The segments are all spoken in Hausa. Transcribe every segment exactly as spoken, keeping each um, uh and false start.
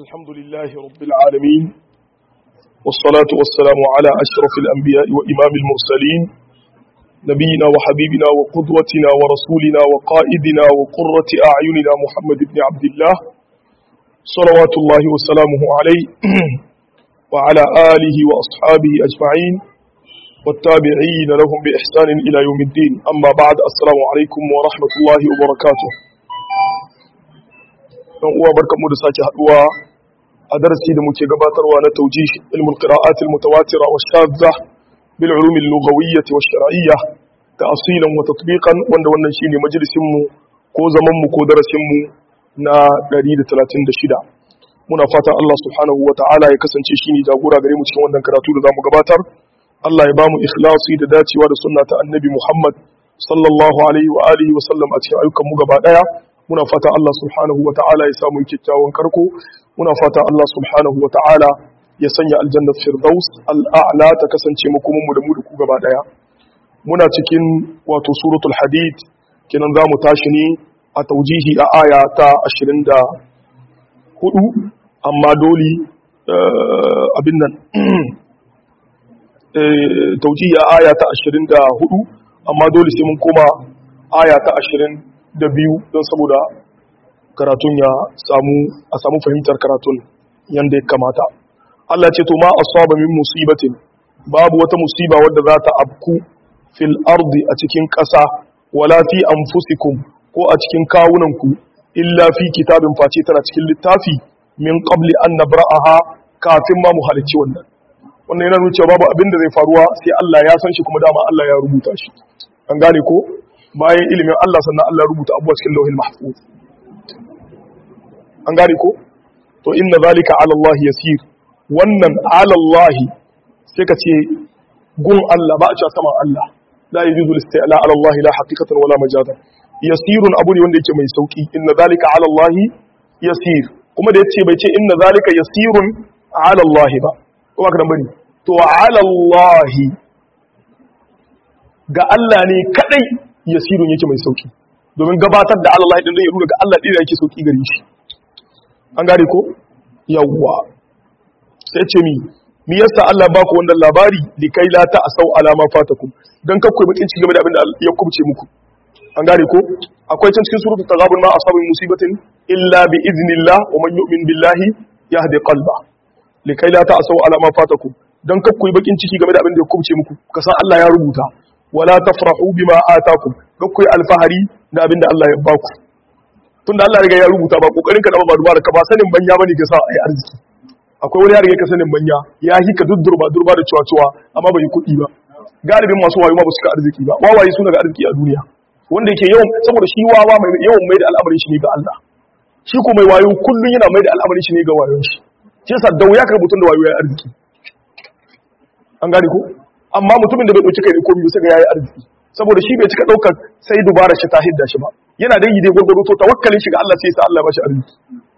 الحمد لله رب العالمين والصلاة والسلام على أشرف الأنبياء وإمام المرسلين نبينا وحبيبنا وقدوتنا ورسولنا وقائدنا وقرة أعيننا محمد بن عبد الله صلوات الله وسلامه عليه وعلى آله وأصحابه أجمعين والتابعين لهم بإحسان إلى يوم الدين أما بعد السلام عليكم ورحمة الله وبركاته uwa barkanmu da sake haduwa a darasi da muke gabatarwa na tawjih ilmul qira'at al mutawatira wa shadda bil ulum al lughawiyyah wa shar'iyyah ta'silan wa tatbiqan wanda wannan shine majalisin mu ko zaman mu ko darasin mu na ɗari da talatin da shida muna fatan Allah subhanahu wa ta'ala ya kasance shine jagora gare mu cikin wannan karatu da zamu gabatar Allah ya bamu ikhlasi da dacewa da sunna ta annabi Muhammad sallallahu alaihi wa alihi wa sallam a cikin ayyukan mu gaba daya muna fata Allah subhanahu wa ta'ala ya samu kyakkyawan karko muna fata Allah subhanahu wa ta'ala ya sanya aljannar firdaus al'a'la ta kasance makomin mu da mu da ku gaba daya muna cikin wato suratul hadid kenan zamu tashi ne a taujihi a aya ta ashirin da hudu amma dole abin nan taujihi a aya ta ashirin da hudu amma dole sai mun koma aya ta ashirin da biyu don saboda karatun ya samu a samu fahimtar karatun yadda ya kamata Allah ce to ma asaba min musibatin babu wata musiba wadda za ta abku fil ardi a cikin ƙasa wala fi anfusikum ko a cikin kawunanku illa fi kitabin face tana cikin littafi min qabli an nabra'aha kafin ma mu halicci wannan wannan yana nuna cewa babu abin da zai faruwa sai Allah ya san shi kuma dama Allah ya rubuta shi an gane ko bayan ilimin Allah sannan Allah rubuta abuwa cikin lauhin mahfuz an gane ko to inna zalika ala Allah yasir wannan ala Allah sai ka ce gun Allah ba a cewa sama Allah la yujuzu al-isti'la ala Allah la haqiqatan wala majazan yasirun abu ne wanda yake mai sauki inna zalika ala Allah yasir kuma da yace bai ce inna zalika yasirun ala Allah ba ko haka nan bane to ala Allah ga Allah ne kadai yasirun yake mai sauki domin gabatar da Allah din zai nuna ga Allah din yake sauki gare shi an gane ko yawwa sai ce mi mi yasa Allah ba ku wannan labari likai la ta asau alama fatakum dan kakkoi bakin ci game da abin da ya kubce muku an gane ko akwai can cikin suratul taghabun ma asabu musibatin illa bi idnillah wa man yu'min billahi yahdi qalba likai la ta asau alama fatakum dan kakkoi bakin ciki game da abin da ya kubce muku kasan Allah ya rubuta wala tafrahu bima atakum kakkoi alfahari da abin da Allah ya baku tunda Allah riga ya rubuta ba kokarin ka da ba dubara ka ba sanin banya bane ka sa ai arziki akwai wani ya riga ka sanin banya ya hi ka duddurba durba da cewa amma bai kuɗi ba galibin masu wayo ma ba su ka arziki ba wawaye su daga arziki a duniya wanda yake yawan saboda shi wawa mai yawan mai da al'amarin shi ne ga Allah shi ko mai wayo kullun yana mai da al'amarin shi ne ga wayon shi shi yasa da wuya ka mutun da wayo ya arziki an gane ko amma mutumin da bai dauki kai ne komai sai ga yayi arziki saboda shi bai cika daukar sai dubara shi ta hidda shi ba yana da yi dai gurgudu to tawakkalin shi ga Allah sai sa Allah ba shi arziki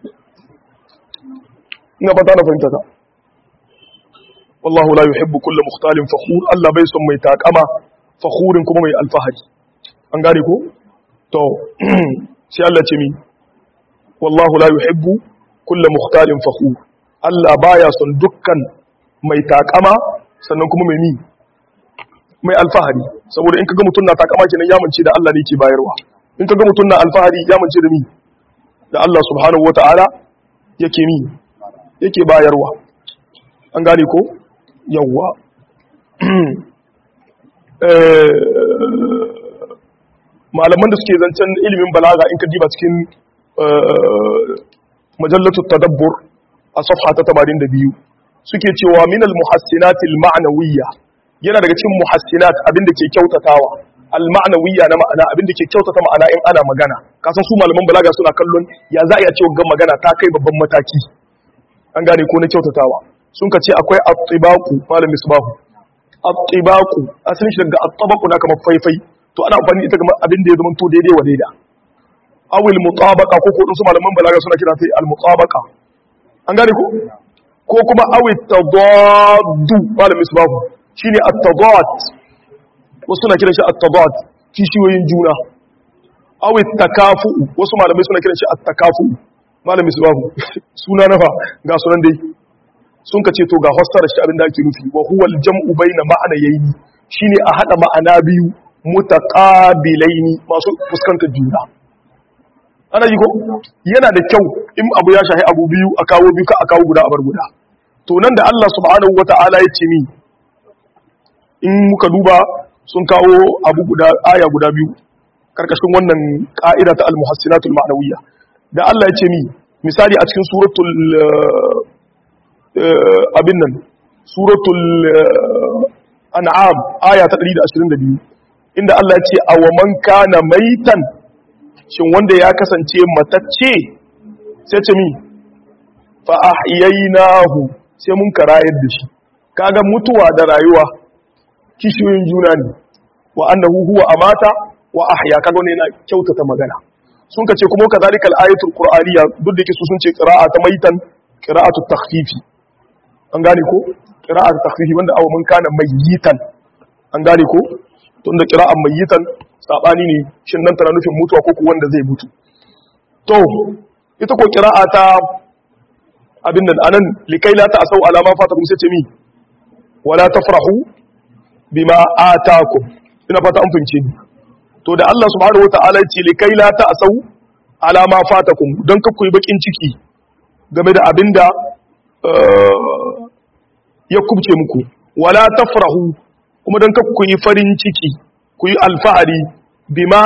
ina ba ta na fahimta ta wallahu la yuhibbu kulla mukhtalin fakhur Allah bai son mai takama fakhurin kuma mai alfahari an gane ko to sai Allah ce mi wallahu la yuhibbu kulla mukhtalin fakhur Allah baya son dukkan mai takama sannan kuma mai mi mai alfahari saboda in kaga mutun na takama kenan ya mance da Allah ne yake bayarwa in kaga mutun na alfahari ya mance da mi da Allah subhanahu wataala yake mi yake bayarwa an gane ko yawwa malaman da suke zancen ilimin balaga in ka diba cikin majallatu tadabbur a safha ta tamanin da biyu suke cewa minal muhassinatil ma'nawiyya yana daga cikin muhassinat abinda ke kyautatawa al-ma'nawiyya na ma'ana abinda ke kyautata ma'ana in ana magana kasan su malaman balaga suna kallon ya za a iya cewa ga magana ta kai babban mataki an gane ko na kyautatawa sun ka ce akwai at-tibaqu malam misbahu at-tibaqu asalin shi daga at-tabaqu na kamar faifai to ana amfani ita kamar abin da ya zama to daidai wa daida aw al-mutabaqa ko ko su malaman balaga suna kira ta al-mutabaqa an gane ko ko kuma aw at-tadaddu malam misbahu shine at-tadad wasu suna kiran shi at-tadad kishiyoyin juna aw at-takafu wasu malamai suna kiran shi at-takafu malami subahu suna nafa ga sunan dai sun ka ce to ga fassara shi abin da ake nufi wa huwa al-jam'u bayna ma'anayaini shine a hada ma'ana biyu mutaqabilaini masu fuskantar juna ana yi ko yana da kyau in abu ya shahi abu biyu a kawo biyu ka a kawo guda a bar guda to nan da Allah subhanahu wata'ala ya ce mi in muka duba sun kawo abu guda aya guda biyu karkashin wannan ka'ida ta al-muhassinatul ma'nawiyya da Allah ya ce mi misali a cikin suratul abin nan suratul an'am aya ta ɗari da ashirin da biyu inda Allah ya ce awaman kana maitan shin wanda ya kasance matacce sai ce mi fa ahyaynahu sai mun karayar da shi kaga mutuwa da rayuwa kishiyoyin juna ne wa annahu huwa amata wa ahya kaga ne yana kyautata magana sun kace kuma kazalika al-ayatul qur'aniyya duk da yake su sun ce qira'a ta maitan qira'atu takhfifi an gane ko qira'atu takhfifi wanda aw mun kana mayitan an gane ko tunda qira'an mayitan sabani ne shin nan tana nufin mutuwa ko ko wanda zai mutu to ita ko qira'a ta abin nan anan likai la ta'sau ala ma fatakum sai ce mi wala tafrahu bima atakum ina fata an fince ni to da Allah subhanahu wataala ya ce likai la ta'sau ala ma fatakum dan ka kuyi bakin ciki game da abinda ya kubce muku wala tafrahu kuma dan ka kuyi farin ciki kuyi alfahari bima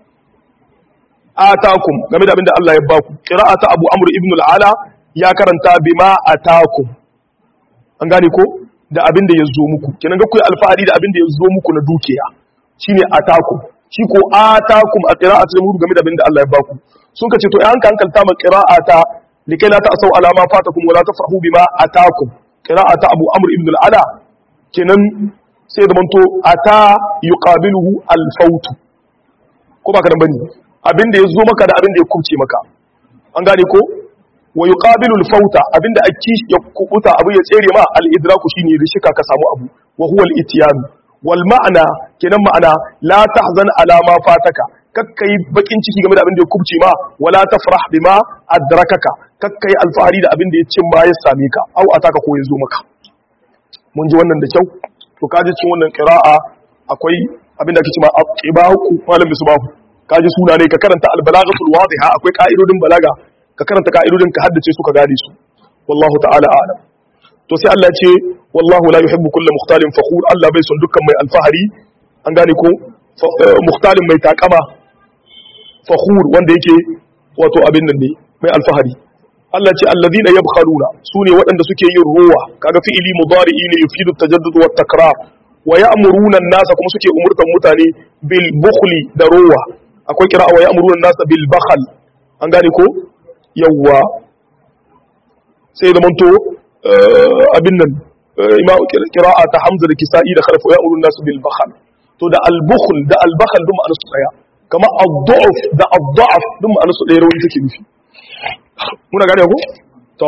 atakum game da abinda Allah ya baku qira'ata Abu Amr ibn al-Ala ya karanta bima atakum an gane ko da abinda ya zo muku kenan ga kuyi alfahari da abinda ya zo muku na dukiya shine atakum shi ko atakum a qira'atul jamhur game da abinda Allah ya baku sun kace to ai an hankalta ma qira'ata likai la ta'sau ala ma fatakum wala tafrahu bima atakum qira'ata Abu Amr ibn al-Ala kenan sai da manto ata yuqabiluhu al-faut ko baka dan bane abinda ya zo maka da abinda ya kubce maka an gane ko wa yuqabilu al-fauta abinda akki ya kubuta abu ya tsere ma al-idraku shine rishika ka samu abu wa huwa al-ityan wal ma'ana kenan ma'ana la tahzan ala ma fataka kakkai bakin ciki game da abinda ya kubce ma wala tafrah bima adrakaka kakkai alfahari da abinda ya cin ma ya same ka au ataka ko ya zo maka mun ji wannan da kyau to kaji cikin wannan qira'a akwai abinda ake cewa ibahu malam bisbahu kaji suna ne ka karanta al-balaghatul wadiha akwai ka'idodin balaga ka karanta ka'idodin ka haddace su ka gane su wallahu ta'ala a'lam to sai Allah ya ce wallahu la yuhibbu kulla mukhtalin fakhur Allah bai son dukkan mai alfahari an gane ko mukhtalin mai takama fakhur wanda yake wato abin nan ne mai alfahari Allah ce alladhina yabkhaluna sune waɗanda suke yin ruwa kaga fi'ili mudari'i ne yufidu tajaddud wa takrar wa ya'muruna an-nasa kuma suke umurtan mutane bil bukhli da ruwa akwai kira'a wa ya'muruna an-nasa bil bakhl an gane ko yawwa sai da manto abin nan kira'a ta Hamza da Kisa'i da Khalaf ya amurun nasu bil bakhl to da al bukhl da al bakhl dum ma'anar su daya kama ad-da'f da ad-da'f dum ma'anar su daya rawi take nufi muna gane ko to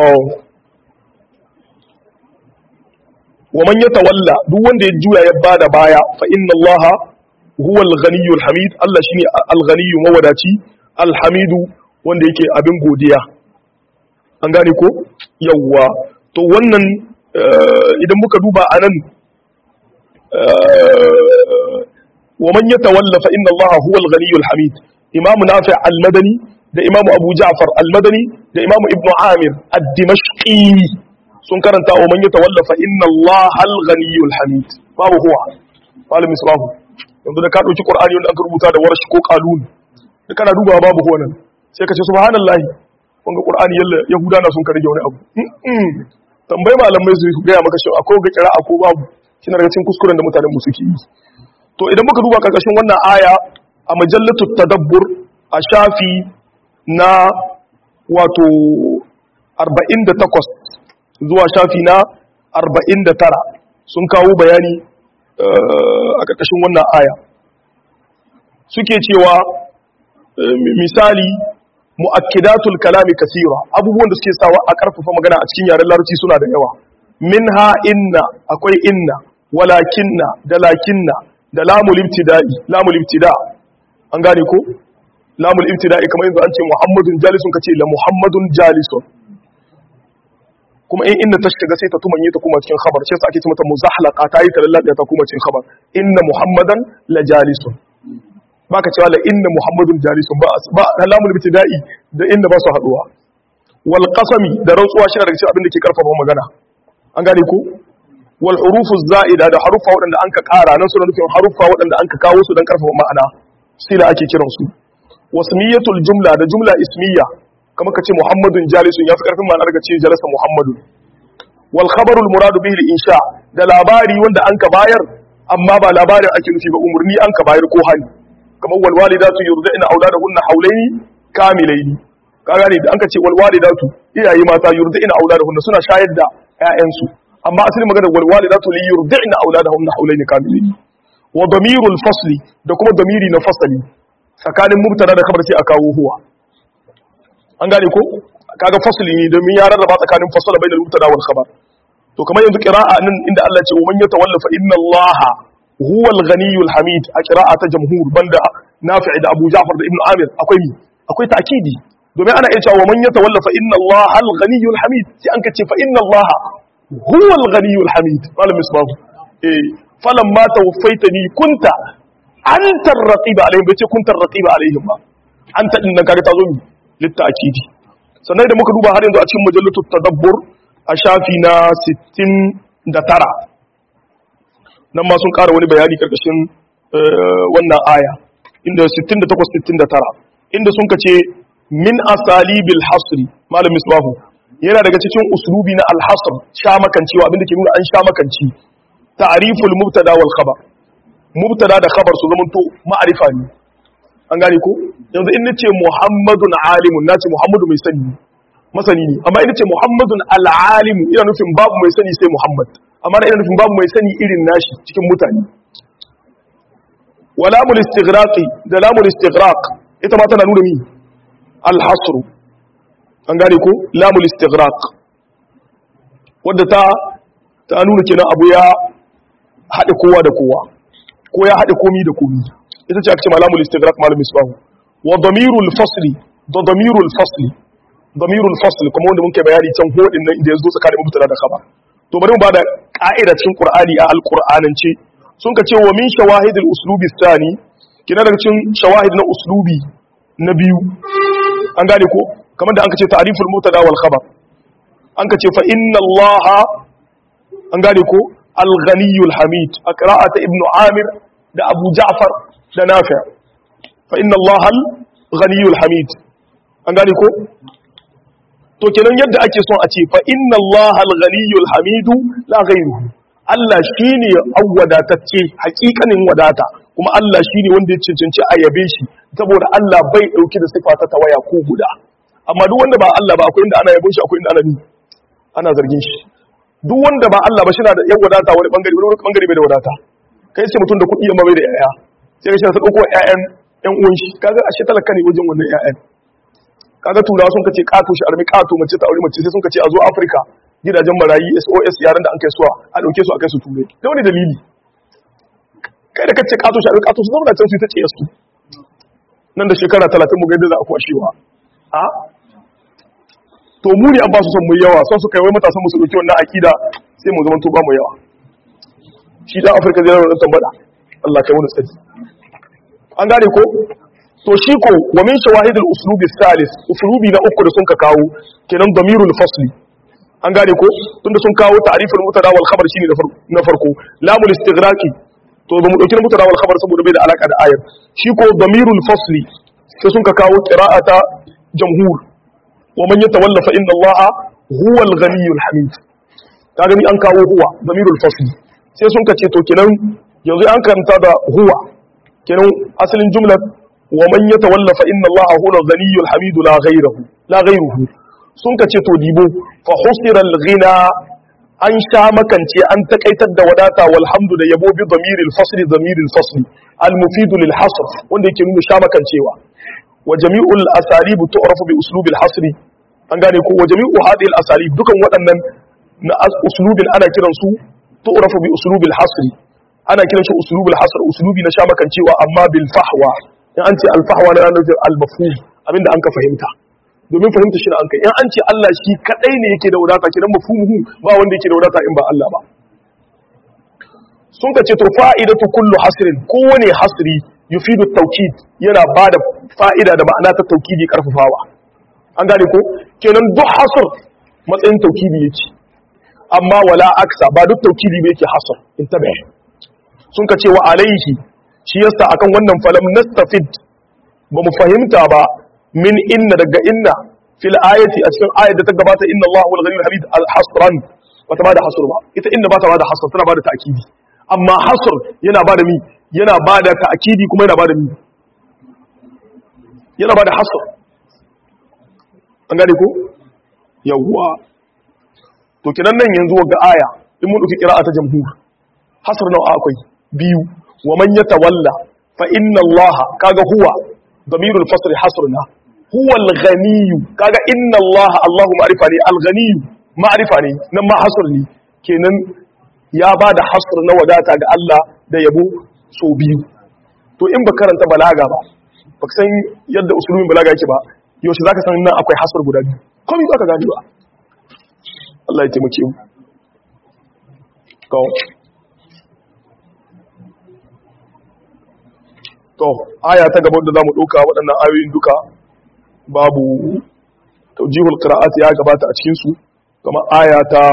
wa man yatawalla duk wanda ya juya ya bada baya fa inna Allaha huwa al-ghaniyyul hamid Allah shine al-ghaniyyu mawadaci al-hamidu wanda yake abin godiya an gane ko yawwa to wannan idan muka duba anan wa man yatawalla fa inna Allaha huwa al-ghaniyyul hamid imam nafi' al-madani da imam abu ja'far al-madani da imam ibnu amir ad-dimashqi sun karanta wa man yatawalla fa inna Allaha al-ghaniyyul hamid babu huwa wal misbahu yanzu da ka dauki qur'ani wanda aka rubuta da warshi ko qalun da kana dubawa babu huwa nan sai ka ce subhanallahi wanga qur'ani yalla yahuda na sun karge wani abu tambayi malamai su gaya maka cewa akwai ga kira'a ko babu kina daga cikin kuskuren da mutanen mu suke yi to idan muka duba karkashin wannan aya a majallatu tadabbur a shafi na wato arba'in da takwas zuwa shafi na arba'in da tara sun kawo bayani a karkashin wannan aya suke cewa misali mu'akkidatul kalami kasira abubuwan da suke sawa a karfafa magana a cikin yaren larabci suna da yawa minha inna akwai inna walakinna da lakinna da lamul ibtida'i lamul ibtida an gane ko lamul ibtida'i kamar yanzu an ce muhammadun jalisun kace la muhammadun jalisun kuma in inna ta shiga sai ta tumanye ta kuma cikin khabar sai ake ce mata muzahlaqa ta yi ta lallabe ta kuma cikin khabar inna muhammadan la jalisun baka cewa la inna muhammadun jalisun ba ba lamul ibtida'i da inna ba su haduwa wal qasami da rantsuwa shi daga cikin abin da ke karfafa magana an gane ko wal hurufu za'ida da harufa wadanda anka kara nan suna nufin harufa wadanda anka kawo su dan karfafa ma'ana sila ake kiran su wasmiyatul jumla da jumla ismiya kamar kace muhammadun jalisun yafi karfin ma'anar ga ce jalasa muhammadun wal khabarul muradu bihi al insha da labari wanda anka bayar amma ba labarin ake nufi ba umurni anka bayar ko hali kamar wal walidatu yurdina auladahunna hawlaini kamilaini ka gane da anka ce wal walidatu iyaye mata yurdina auladahunna suna shayar da ƴaƴansu amma asalin magana wal walidatu li yurdina auladahunna hawlaini kamilaini wa damirul fasli da kuma damiri na fasali tsakanin mubtada da khabar sai a kawo huwa an gane ko kaga fasli ne domin ya rarraba tsakanin fasala bainal mubtada wal khabar to kamar yanzu qira'a nan inda Allah ya ce man yatawalla fa inna Allaha huwal ghaniyyul hamid a qira'a ta jamhur banda Nafi' da Abu Ja'far da Ibn Amir akwai mi akwai ta'kidi domin ana iya cewa man yatawalla fa inna Allaha al ghaniyyul hamid sai an kace fa inna Allaha huwal ghaniyyul hamid malam misbah eh falamma tawaffaitani kunta anta ar-raqiba alaihim bace kunta ar-raqiba alaihim ba anta din nan kaga ta zo mi litta'kidi sannan da muka duba har yanzu a cikin majallatut tadabbur a shafi na sittin da tara nan ma sun ƙara wani bayani karkashin wannan aya inda sittin da takwas sittin da tara inda sun kace min asalibil hasri malam misbahu yana daga cikin uslubi na al-hasr sha makancewa abinda ke nuna an sha makanci ta'riful mubtada wal khabar mubtada da khabar su zamanto ma'arifa ne an gane ko yanzu in nace muhammadun alimun nace muhammadu mai sani masani ne amma ina ce muhammadun al-alim ina nufin babu mai sani sai muhammad amma ina nufin babu mai sani irin nashi cikin mutane wa lamul istighraqi da lamul istighraq ita ma tana nuna mi al-hasr an gane ko lamul istighraq wadda ta ta nuna kenan abu ya haɗe kowa da kowa ko ya haɗe komi da komi ita ce ake ce lamul istighraq malum misbahu wa damirul fasli da damirul fasli damirul fasl kuma wanda muke bayani can hodin nan inda yazo tsakanin mubtada da khabar to bari mu bada ka'ida cikin qur'ani a alqur'anance sun ka ce wa min shawahidil uslubi thani kina daga cikin shawahid na uslubi na biyu an gane ko kamar da an ka ce ta'riful mubtada wal khabar an ka ce fa inna allaha an gane ko al-ghaniyul hamid a qira'ata ibnu amir da abu ja'far da nafi' fa inna allaha al-ghaniyul hamid an gane ko to kenan yadda ake son a ce fa inna allaha al-ghaniyul hamidu la ghayruhu Allah shine awwadatacce hakikanin wadata kuma Allah shine wanda ya cancanci a yabe shi saboda Allah bai dauki da sifa ta tawaya ko guda amma duk wanda ba Allah ba akwai inda ana yabon shi akwai inda ana ni ana zargin shi duk wanda ba Allah ba shi na da yan wadata wani bangare wani bangare bai da wadata kai sai mutum da kuɗi amma bai da yaya sai ka shi ta dauko ƴaƴan ƴan uwan shi kaga ashe talaka ne wajen wannan ƴaƴan kaga turawa sun kace kato shi armi kato mace ta aure mace sai sun kace a zo Africa gidajen marayi S O S yaran da an kai suwa a dauke su a kai su ture da wani dalili kai da kace kato shi armi kato su zama da can su ta ce su nan da shekara talatin mu ga yadda za a kwashewa a to mu ne an ba su son mu yawa son su kai wai matasan mu su dauki wannan akida sai mu zama to ba mu yawa shi da Africa zai rawar tambada Allah kai wani tsaki an gane ko to shi ko wa min shawahid al-uslub al-thalith uslubi na uku da sun ka kawo kenan damirul fasli an gane ko tunda sun kawo ta'riful mubtada wal khabar shine na farko lamul istighraqi to ba mu dauki mubtada wal khabar saboda bai da alaka da ayar shi ko damirul fasli sai sun ka kawo qira'ata jamhur wa man yatawalla fa inna allaha huwa al-ghaniyyul hamid ka gani an kawo huwa damirul fasli sai sun ka ce to kenan yanzu an karanta da huwa kenan asalin jumlar ومن يتولى فإن الله هو الغني الحميد لا غيره لا غيره sun kace to dibo fa husira al-ghina an sha makance an takaitar da wadata walhamdu da yabo bi damiril fasl damiril fasl al-mufid lil hasr wanda yake nuna sha makancewa wa jami'ul asalib tu'rafu bi uslub al-hasr an gane ko wa jami'u hadhihi al-asalib dukan waɗannan na uslubin ana kiran su tu'rafu bi uslub al-hasr ana kiran shi uslub al-hasr uslubi na sha makancewa amma bil fahwa in an ce alfahwa na nufin al-mafhum abinda an ka fahimta domin fahimta shi da an kai in an ce Allah shi kadai ne yake da wadata kidan mafhumuhu ba wanda yake da wadata in ba Allah ba sun ka ce to fa'idatu kullu hasrin kowane hasri yufidu tawkid yana bada fa'ida da ma'ana ta tawkidi karfafawa an gane ko kenan duk hasr matsayin tawkidi yake amma wala aksa ba duk tawkidi ba yake hasr intabe sun ka ce wa alaihi shi yasa akan wannan falam nastafid ba mu fahimta ba min inna daga inna fil ayati a cikin ayat da ta gabata inna Allahu wal ghaniyyul hamid al hasran wata ba da hasr ba ita inda ba ta ba da hasr tana ba da ta'kidi amma hasr yana ba da mi yana ba da ta'kidi kuma yana ba da mi yana ba da hasr an gane ko yawwa to kinan nan yanzu ga aya in mun dauki qira'a ta jamhur hasr nawa akwai biyu wa man yatawalla fa inna allaha kaga huwa damirul fasl hasrna huwa al-ghani kaga inna allaha allahu ma'rifa ne al-ghani ma'rifa ne nan ma hasr ne kenan ya bada hasr na wadata ga Allah da yabo so biyu to in ba karanta balaga ba ba san yadda usulubin balaga yake ba yaushe zaka san nan akwai hasr guda biyu komai zaka gani ba Allah ya taimake mu to to aya ta gaba da zamu dauka waɗannan ayoyin duka babu tawjihul qira'at ya gabata a cikin su kamar aya ta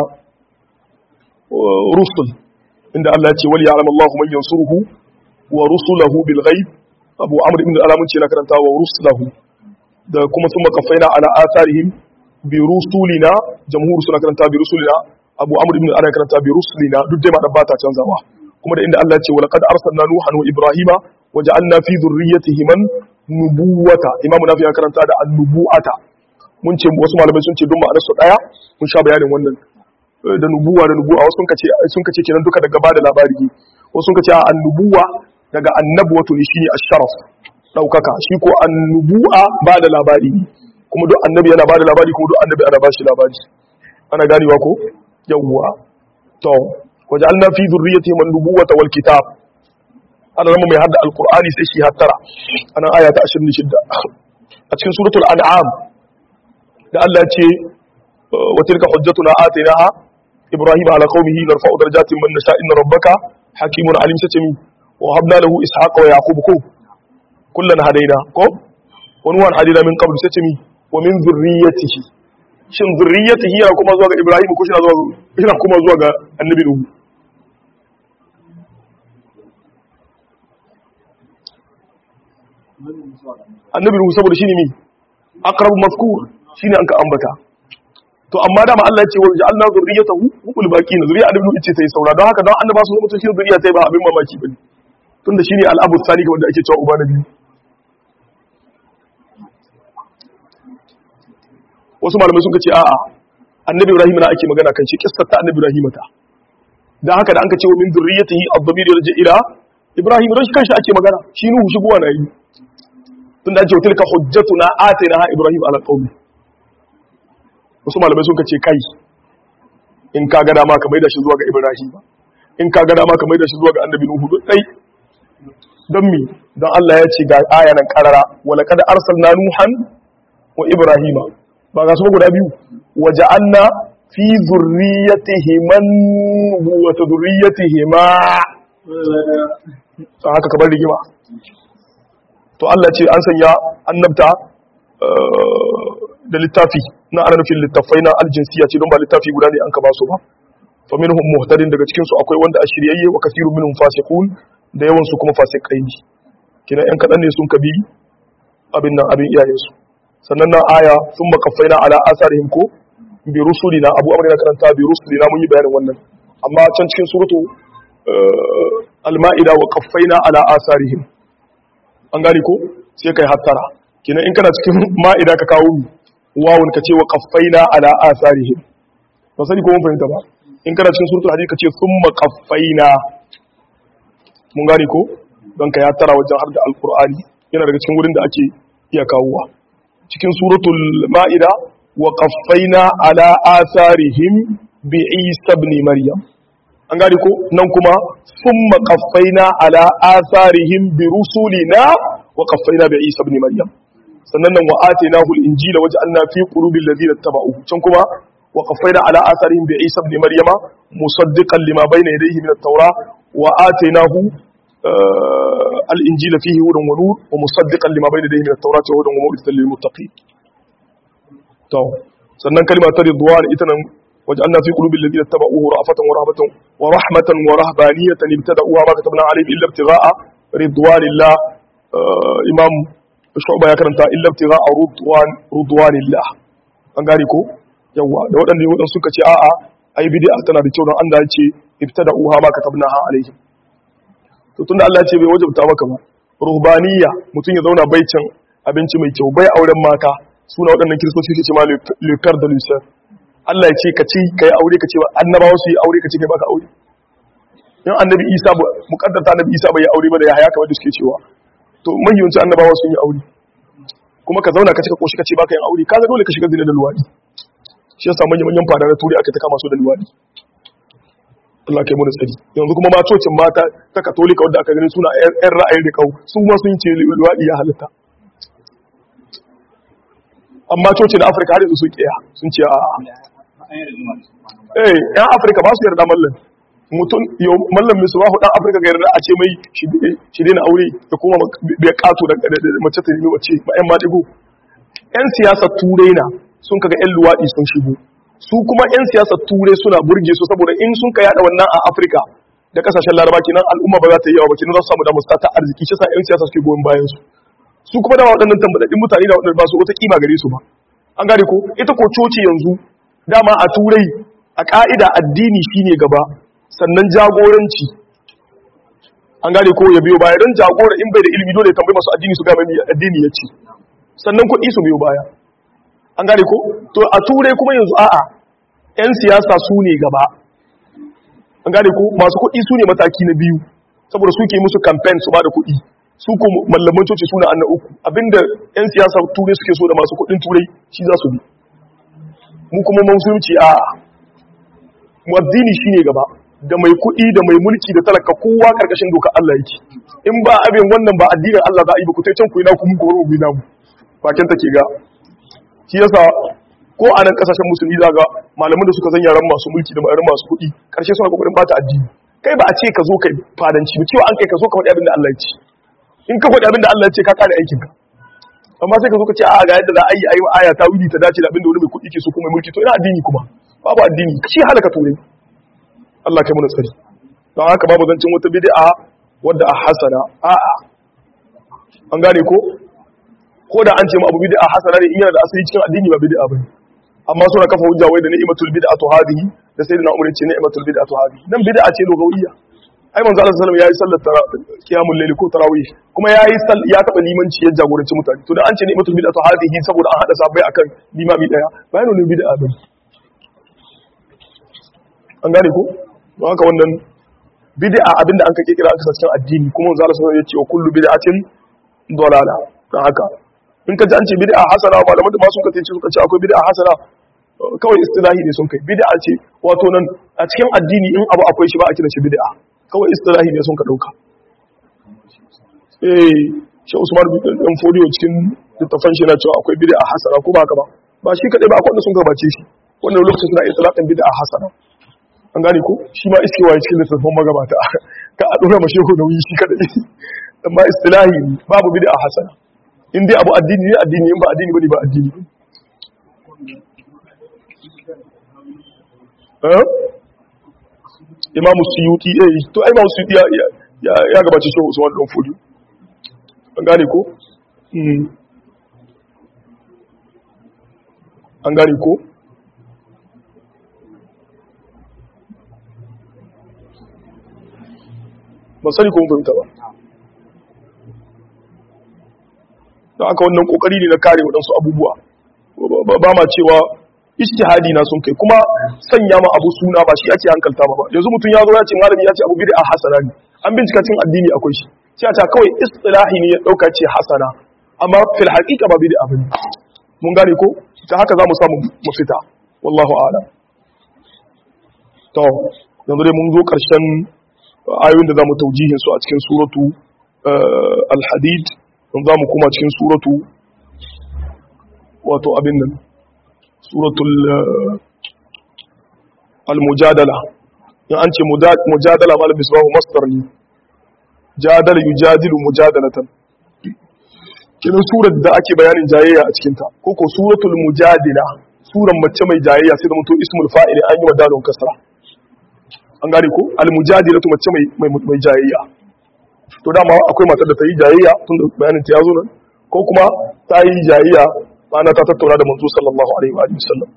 rusul inda Allah ya ce wal ya'lamu Allahu man yansuruhu wa rusuluhu bil ghaib Abu Amr ibn al-Alamun ce na karanta wa rusuluhu da kuma sun makafaina ala atharihim bi rusulina jamhur suna karanta bi rusulina Abu Amr ibn al-Alamun karanta bi rusulina duk dai ma dan bata canzawa kuma da inda Allah ya ce wa laqad arsalna nuhan wa ibrahima waja'alna fi dhurriyyatihim nubuwata imamu nafi ya karanta da annubuwata mun ce wasu malamai sun ce don ma'anar su daya mun sha bayanin wannan da nubuwa da nubuwa wasu sun kace sun kace kenan duka daga bada labari wasu sun kace annubuwa daga annabwatu ne shine asharaf daukaka shi ko annubuwa bada labari kuma duk annabi yana bada labari kuma duk annabi ana bashi labari ana ganewa ko yawwa to waja'alna fi dhurriyyatihim an-nubuwata wal kitab ana zama mai hadda alkur'ani sai shi hattara ana aya ta ashirin da shida a cikin suratul an'am da Allah ce wa tilka hujjatuna atainaha ibrahim ala qaumihi narfa'u darajatin man nasha inna rabbaka hakimun alim sace mi wa habna lahu ishaqa wa yaqub ko kullan hadaina ko wa nuwan hadaina min qabl sace mi wa min zurriyyatihi shin zurriyyatihi yana kuma zuwa ga ibrahim ko shi na zuwa yana kuma zuwa ga annabi nuhu annabi ruhu saboda shine mi aqrabu mazkur shine an ka ambata to amma dama Allah ya ce wa ja'alna zurriyatahu hul baqina zuriya annabi ruhu ce sai saura don haka don annaba su mutum shi zuriya sai ba abin mamaki bane tunda shine al-abu sani wanda ake cewa uba nabi wasu malamai sun ce a'a annabi ibrahim na ake magana kan shi kissar ta annabi ibrahim ta dan haka da an ka ce wa min zurriyatihi ad-damir yarji ila ibrahim dan shi kanshi ake magana shi nuhu shigowa na yi tun da ake wa tilka hujjatuna atainaha ibrahim ala qaumi wasu malamai sun kace kai in ka ga dama ka maida shi zuwa ga ibrahim in ka ga dama ka maida shi zuwa ga annabi nuhu duk dai dan mi dan Allah ya ce ga aya nan karara wa laqad arsalna nuhan wa ibrahima ba ga su guda biyu waja'alna fi dhurriyyatihima wa dhurriyyatihima sai haka kabar rigima to Allah ce an sanya annabta da littafi na ana nufin littafai na aljinsiya ce don ba littafi guda ne an ka ba su ba fa minhum muhtadin daga cikin su akwai wanda a shiryayye wa kasirun minhum fasiqun da yawan su kuma fasikai ne kina yan kadan ne sun kabi abin nan abin iyayen su sannan nan aya sun makaffaina ala asarihim ko bi rusulina abu amrina karanta bi rusulina mun yi bayanin wannan amma can cikin suratu al-ma'ida wa kaffaina ala asarihim an gani ko sai kai hattara kina in kana cikin ma'ida ka kawo wawun ka ce wa kaffaina ala asarihim ba sani ko mun fahimta ba in kana cikin suratul hadid ka ce thumma kaffaina mun gani ko don ka hattara wajen har da alqur'ani yana daga cikin wurin da ake iya kawowa cikin suratul ma'ida wa qaffaina ala atharihim bi isa ibn maryam an gane ko nan kuma summa qaffaina ala atharihim bi rusulina wa qaffayna bi Isa ibn Maryam sannan nan wa atainahu al-injila waj'alna fi qulubil ladina tabauhu can kuma wa qaffayna ala atharihim bi Isa ibn Maryam musaddiqan lima bayna yadayhi min at-taura wa atainahu al-injila fihi hudan wa nur wa musaddiqan lima bayna yadayhi min at-taurati wa hudan wa maw'izatan lil muttaqin to sannan kalma ta ridwan ita nan waj'alna fi qulubil ladina tabauhu ra'afatan wa rahmatan wa rahmatan wa rahbaniyatan ibtada'uha ma katabna alayhim illa ibtigha'a ridwanillah imam shu'ba ya karanta illa ibtigha'a ridwan ridwanillah an gane ko yawa da wadanda wadan suka ce a'a ai bid'a tana da kyau dan Allah ya ce ibtada'uha ma katabnaha alayhim to tunda Allah ya ce bai wajabta maka ba ruhbaniyya mutun ya zauna bai cin abinci mai kyau bai auren mata suna wadannan kristoci suke ce ma le père de Lucien Allah ya ce ka ci kai aure ka ce annabawa su yi aure ka ce kai baka aure in annabi Isa muqaddata annabi Isa bai yi aure ba da Yahaya kamar da suke cewa to mahiyunci annabawa sun yi aure kuma ka zauna ka cika koshi ka ce baka yin aure kaga dole ka shiga zina da luwadi shi yasa manyan manyan fada na turi aka ta kama su da luwadi Allah kai mu da tsari yanzu kuma ma cocin mata ta katolika wadda aka gani suna yan ra'ayin da kau su ma sun ce luwadi ya halatta amma cocin da Afirka har yanzu sun kiya sun ce a eh yan Afirka ba su yarda mallan mutum yau mallam mai subahu dan Afirka ga yarda a ce mai shi dai na aure da kuma bai kato da mace ta nemi mace ba yan madigo yan siyasa turai na sun kaga yan luwadi sun shigo su kuma yan siyasa turai suna burge su saboda in sun ka yada wannan a Afirka da kasashen Laraba kenan al'umma ba za ta yi yawa ba kenan za su samu damar ta arziki shi yasa yan siyasa suke goyon bayan su su kuma da waɗannan tambadaddin mutane da waɗanda ba su wata kima gare su ba an gane ko ita ko coci yanzu dama a turai a ka'ida addini shine gaba sannan jagoranci an gane ko ya biyo baya don jagora in bai da ilimi dole ya tambayi masu addini su gama addini ya ce sannan kuɗi su biyo baya an gane ko to a turai kuma yanzu a'a yan siyasa su ne gaba an gane ko masu kuɗi su ne mataki na biyu saboda suke musu campaign su ba da kuɗi su ko mallaman coci suna an na uku abinda yan siyasa turai suke so da masu kuɗin turai shi za su bi mu kuma musulunci a addini shine gaba da mai kuɗi da mai mulki da talaka kowa karkashin dokar Allah yake in ba abin wannan ba addinin Allah za a yi ba ku tai can ku ina ku mu goro mu ina mu bakin take ga shi yasa ko a nan kasashen musulmi za ga malaman da suka zan yaran masu mulki da yaran masu kuɗi karshe suna kokarin bata addini kai ba a ce ka zo kai fadanci ba cewa an kai ka zo ka faɗi abin da Allah ya ce in ka faɗi abin da Allah ya ce ka kare aikin ka amma sai ka zo ka ce a ga yadda za a yi ayi aya ta wuri ta dace da abin da wani mai kuɗi ke so ko mai mulki to ina addini kuma babu addini shi halaka turai Allah kai mu tsari don haka babu zancin wata bid'a wadda a hasana a'a an gane ko ko da an ce mu abu bid'a hasana ne in yana da asali cikin addini ba bid'a bane amma suna kafa hujja wai da ni'matul bid'atu hadhihi da sayyidina Umar ce ni'matul bid'atu hadhihi dan bid'a ce lugawiyya ai manzo Allah sallallahu alaihi wasallam yayi sallar qiyamul layl ko tarawih kuma yayi ya taba limanci ya jagoranci mutane to dan an ce ni'matul bid'atu hadhihi saboda an hada sabai akan limami daya bayan ne bid'a bane an gane ko don haka wannan bid'a abinda an ka kira aka sa cikin addini kuma manzo Allah sallallahu alaihi wasallam ya ce wa kullu bid'atin dalala don haka in ka ji an ce bid'a hasana malaman da ma sun ka tace suka ce akwai bid'a hasana kawai istilahi ne sun kai bid'a ce wato nan a cikin addini in abu akwai shi ba a kira shi bid'a kawai istilahi ne sun ka dauka eh shi Usman bin Fodiyo cikin littafin shi na cewa akwai bid'a hasana ko ba haka ba ba shi kadai ba akwai wanda sun gabace shi wannan lokacin suna itlaqin bid'a hasana an gane ko shi ma iskewa cikin littafin magabata ka a dora mashi ko nauyi shi kadai amma istilahi babu bid'a hasana in dai abu addini ne addini in ba addini bane ba addini eh Imam Suyuti eh to ai Imam Suyuti ya ya, ya gabace shi Usman dan Fodi an gane ko mm an gane ko ba sani ko mun fahimta ba don aka wannan kokari ne na kare waɗansu abubuwa ba ma cewa ijtihadi na sun kai kuma sanya ma abu suna ba shi ake hankalta ba yanzu mutum ya zo ya ce malami ya ce abu bid'a hasana ne an bincika cikin addini akwai shi sai a ta kawai istilahi ne ya dauka ce hasana amma fil haqiqa ba bid'a bane mun gane ko ta haka zamu samu mafita wallahu a'lam to yanzu dai mun zo karshen ayoyin da zamu taujihin su a cikin suratu al-hadid don za mu kuma cikin suratu wato abin nan suratul al-mujadala in an ce mujadala malam misbahu masdar ne jadala yujadilu mujadalatan kinan surar da ake bayanin jayayya a cikin ta ko ko suratul mujadila suran mace mai jayayya sai da mutu ismul fa'il an yi wa dalon kasra an gane ko al-mujadilatu mace mai mai jayayya to dama akwai matar da ta yi jayayya tun da bayanin ta yazo nan ko kuma ta yi jayayya bana ta tattauna da manzo sallallahu alaihi wa sallam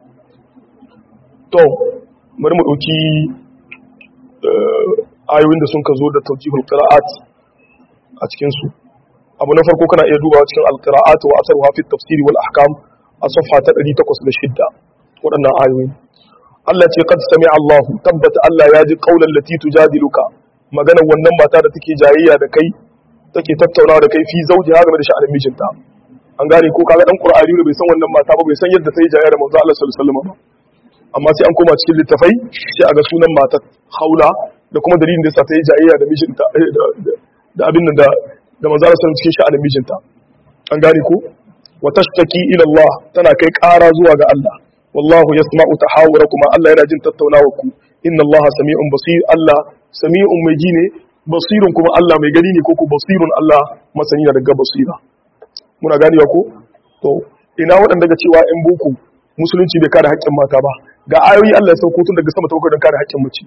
to bari mu dauki ayoyin da sun ka zo da tawjihul qira'at a cikin su abu na farko kana iya dubawa cikin al-qira'at wa asaruha fi at-tafsir wal ahkam a safha ta ɗari takwas da shida waɗannan ayoyi Allah ce qad sami'a Allah tabbata Allah ya ji qaulan lati tujadiluka maganar wannan mata da take jayayya da kai take tattaunawa da kai fi zawjiha game da sha'anin mijinta an gane ko kaga dan Qur'ani ne bai san wannan mata ba bai san yadda ta yi jayayya da manzo Allah sallallahu alaihi wasallam ba amma sai an koma cikin littafai sai a ga sunan matar Haula da kuma dalilin da yasa ta yi jayayya da mijinta da abin da da manzo Allah sallallahu alaihi wasallam cikin sha'anin mijinta an gane ko wa tashtaki ila Allah tana kai ƙara zuwa ga Allah wallahu yasma'u tahawurakuma Allah yana jin tattaunawar ku inna Allah sami'un basir Allah sami'un mai ji ne basirun kuma Allah mai gani ne ko ku basirun Allah masani da daga basira muna ganewa ko to ina waɗanda ga cewa in boko musulunci bai kare haƙƙin mata ba ga ayoyi Allah ya sauko tun daga sama ta bakwai don kare haƙƙin mace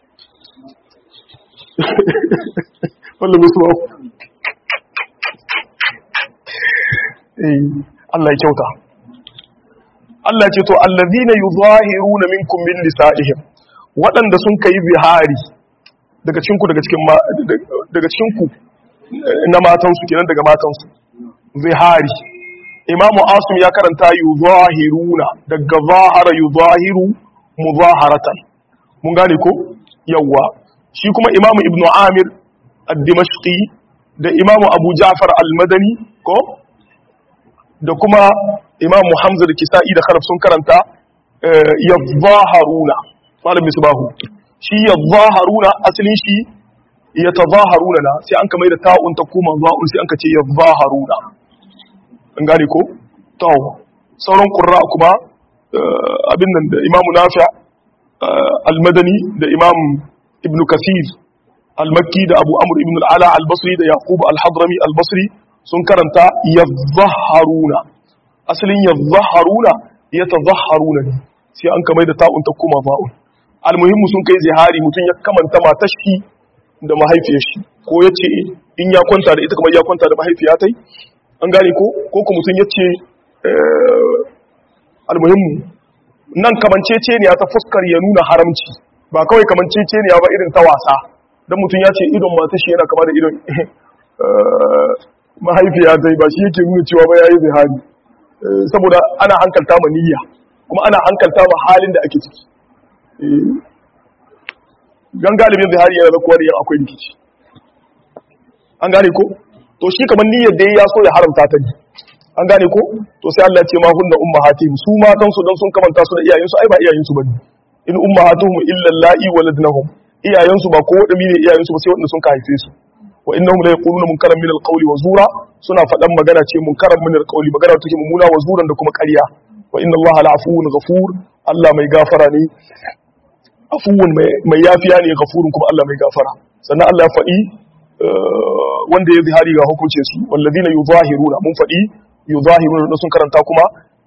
wallahi musu Allah ya kyauta Allah ya ce to allazina yuzahiruna minkum min nisa'ihim waɗanda sun kai zihari daga cikin ku daga cikin daga cikin ku na matan su kenan daga matan su zihari Imam Asim ya karanta yuzahiruna daga zahara yuzahiru muzaharatan mun gane ko yawa shi kuma Imam Ibn Amir ad-Dimashqi da Imam Abu Ja'far al-Madani ko da kuma imamu Hamza da Kisa'i da Khalaf sun karanta yadhaharuna malam misbahu shi yadhaharuna asalin shi yatazaharuna na sai an kamar da ta'un ta kuma za'un sai an kace yadhaharuna an gane ko to sauran qurra kuma abin nan da imamu Nafi' al-Madani da imam Ibn Kathir al-Makki da Abu Amr ibn al-Ala al-Basri da Yaqub al-Hadrami al-Basri sun karanta yadhaharuna asalin yadhaharuna yatadhaharuna ne sai an kamar da ta'un ta kuma ba'un almuhimmu sun kai zihari mutun ya kamanta matar shi da mahaifiyar shi ko yace in ya kwanta da ita kamar ya kwanta da mahaifiya tai an gane ko ko kuma mutun yace almuhimmu nan kamancece ne ta fuskar ya nuna haramci ba kawai kamancece ne ba irin ta wasa dan mutun yace idon matar shi yana kama da idon mahaifiya zai ba shi yake nuna cewa ba yayi zihari saboda ana hankalta ma niyya kuma ana hankalta ma halin da ake ciki gan galibin zihari yana da kuwa da yin akwai rikici an gane ko to shi kamar niyyar da ya so ya haramta ta ne an gane ko to sai Allah ya ce ma hunna ummahatihim su matan su dan sun kamanta su da iyayen su ai ba iyayen su bane in ummahatuhum illa allai waladnahum iyayen su ba ko wadami ne iyayen su ba sai wanda sun ka haife su wa innahum la yaquluna munkaran min alqawli wa zura suna fadan magana ce munkaran min alqawli magana take mummuna wa zuran da kuma ƙarya wa inna allaha la'afuwun ghafur Allah mai gafara ne afuwun mai yafiya ne ghafurun kuma Allah mai gafara sannan Allah ya faɗi wanda ya zihari ga hukuncin su walladina yuzahiruna mun faɗi yuzahiruna da sun karanta kuma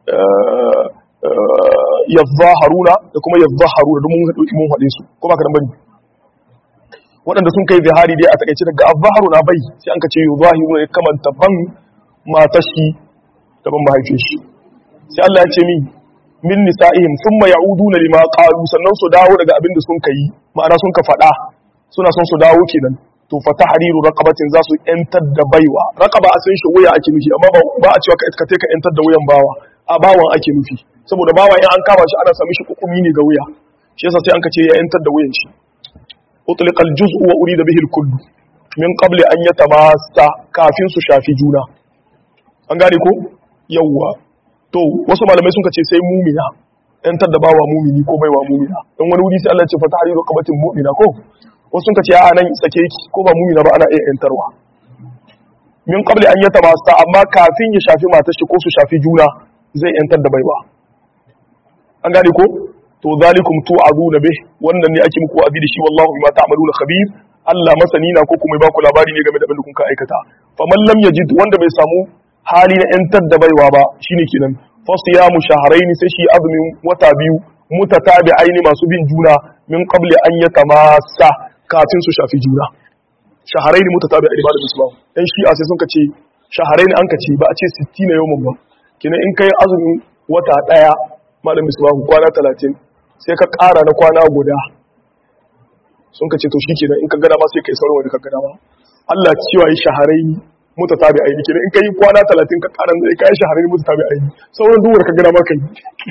yazaharuna da kuma yazaharuna don mun mun faɗe su kuma karan bane waɗanda sun kai zihari dai a takaice daga azharu na bai sai an ka ce yuzahiru ne kamanta ban matashi da ban mahaifin shi sai Allah ya ce mi min nisa'ihim thumma ya'uduna lima qalu sannan su dawo daga abin da sun kai ma'ana sun ka faɗa suna son su dawo kenan to fa tahriru raqabatin za su yantar da baiwa raqaba a san shi wuya ake nufi amma ba a cewa ka ka yantar da wuyan bawa a bawan ake nufi saboda bawa in an kama shi ana sami shi hukumi ne ga wuya shi yasa sai an ka ce ya yantar da wuyan shi utlaq al-juz'u wa urida bihi al-kullu min qabli an yatamassa kafin su shafi juna an gane ko yawwa to wasu malamai sun ce sai mumina yantar da bawa mumini ko baiwa mumina dan wani wuri sai Allah ya ce fa tahriru raqabatin mu'mina ko wasu sun ce a nan sake ki ko ba mumina ba ana iya yantarwa min qabli an yatamassa amma kafin ya shafi matar shi ko su shafi juna zai yantar da baiwa an gane ko to zalikum tu'aduna bih wannan ne ake muku abi da shi wallahu bima ta'maluna khabir Allah masani na ko kuma ba ku labari ne game da abin da kun ka aikata faman lam yajid wanda bai samu hali na yantar da baiwa ba shine kenan fasiyamu shahrayn sai shi azumin wata biyu mutatabi'aini masu bin juna min qabli an yatamassa kafin su shafi juna shahrayn mutatabi'aini ba da misbahu dan shi a sai sun kace shahrayn an kace ba a ce sittin yawman ba kenan in kai azumin wata daya malam misbahu kwana talatin sai ka ƙara na kwana guda sun ka ce to shi kenan in ka gada ma sai ka yi sauran wani ka gada ma Allah cewa yi shaharai muta tabi aini kenan in ka yi kwana talatin ka ƙara zai ka yi shaharai muta tabi aini sauran duwar ka gada ma ka yi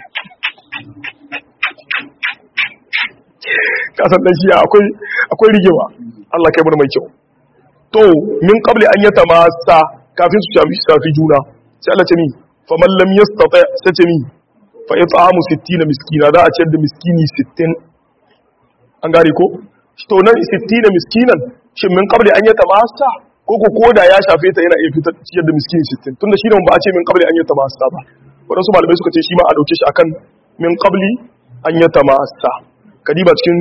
kasan dan shiya akwai akwai rigewa Allah kai mana mai kyau to min qabli an yatamassa kafin su shafi juna sai Allah ce ni faman lam yastata sai ce ni fa it'amu sittina miskina za a ciyar da miskini sittin an gane ko to nan sittina miskinan shin min qabli an yatamassa ko ko koda ya shafe ta yana iya fitar ciyar da miskini sittin tunda shi da ba a ce min qabli an yatamassa ba wadansu malamai suka ce shi ma a dauke shi akan min qabli an yatamassa kadiba cikin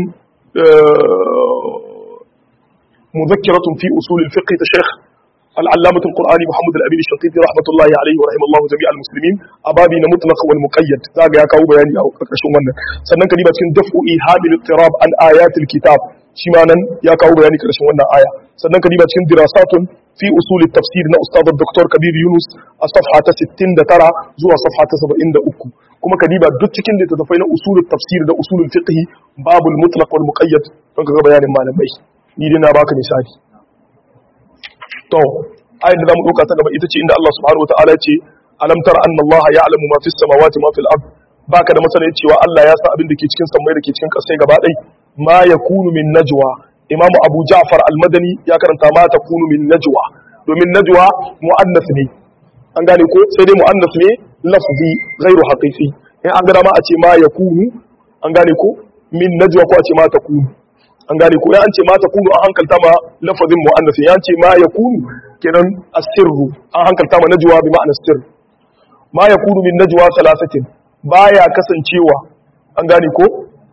mudhakkiratun fi usul al-fiqh ta Sheikh العلامة القرآني محمد الأمين الشنقيطي رحمة الله عليه ورحمه الله جميع المسلمين أبابي نمطلق والمقيد ذاك يا كاو بياني أو كرشون من سنن كلمة دفع إيهام الاضطراب عن آيات الكتاب شمانا يا كاو بياني كرشون من آية سنن كلمة دراسات في أصول التفسير نا أستاذ الدكتور كبير يونس الصفحة ستين ترى زوا صفحة سبعين أكو كما كلمة دتشكين لتتفين أصول التفسير نا أصول الفقه باب المطلق والمقيد فنك بياني ما نبي نيدنا باك مثالي to ayat da zamu dauka ta gaba ita ce inda Allah subhanahu wataala ya ce alam tara anna Allah ya'lamu ma fis samawati ma fil ard baka da masana cewa Allah ya san abin da ke cikin samai da ke cikin kasai gaba dai ma yakunu min najwa Imam Abu Ja'far al-Madani ya karanta ma takunu min najwa domin najwa muannas ne an gane ko sai dai muannas ne lafzi ghairu haqiqi in an gada ma a ce ma yakunu an gane ko min najwa ko a ce ma takunu an gane ko ya an ce ma ta kunu an hankalta ma lafazin mu'annas ya ce ma ya kunu kenan asirru an hankalta ma najwa bi ma'ana sirr ma ya kunu min najwa salasatin baya kasancewa an gane ko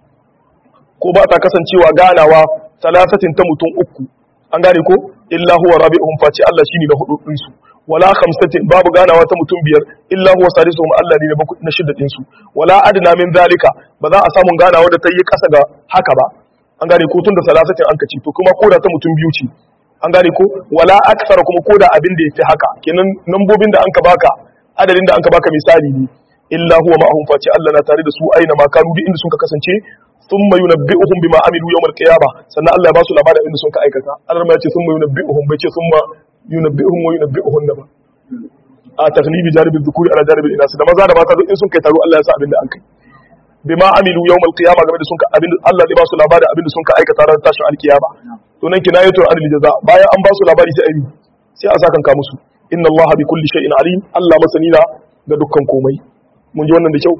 ko ba ta kasancewa ganawa salasatin ta mutum uku an gane ko illa huwa rabi'uhum fati Allah shine na hudu din su wala khamsatin babu ganawa ta mutum biyar illa huwa sadisuhum Allah ne na shidda din su wala adna min zalika ba za a samu ganawa da ta yi kasa ga haka ba an gane ko tun da salasatin an kaci to kuma koda ta mutum biyu ce an gane ko wala aksara kuma koda abin da yafi haka kenan nambobin da anka baka adadin da anka baka misali ne illa huwa ma'ahum fati Allah na tare da su aina ma kanu duk inda sun ka kasance thumma yunabbi'uhum bima amilu yawm al-qiyamah sannan Allah ya ba su labarin inda sun ka aikata Allah ma ya ce thumma yunabbi'uhum bai ce thumma yunabbi'uhum wa yunabbi'uhun ba a taghlibi janibi dhukuri ala janibi inas da maza da mata duk in sun kai taro Allah ya sa abin da an kai bima amilu yawmal qiyama game da sun ka abin Allah zai ba su labarin abin da sun ka aikata ran tashin alkiyama to nan kinayatu anil jaza bayan an ba su labari sai ayi sai a sakan ka musu inna Allah bi kulli shay'in alim Allah masani na ga dukkan komai mun ji wannan da kyau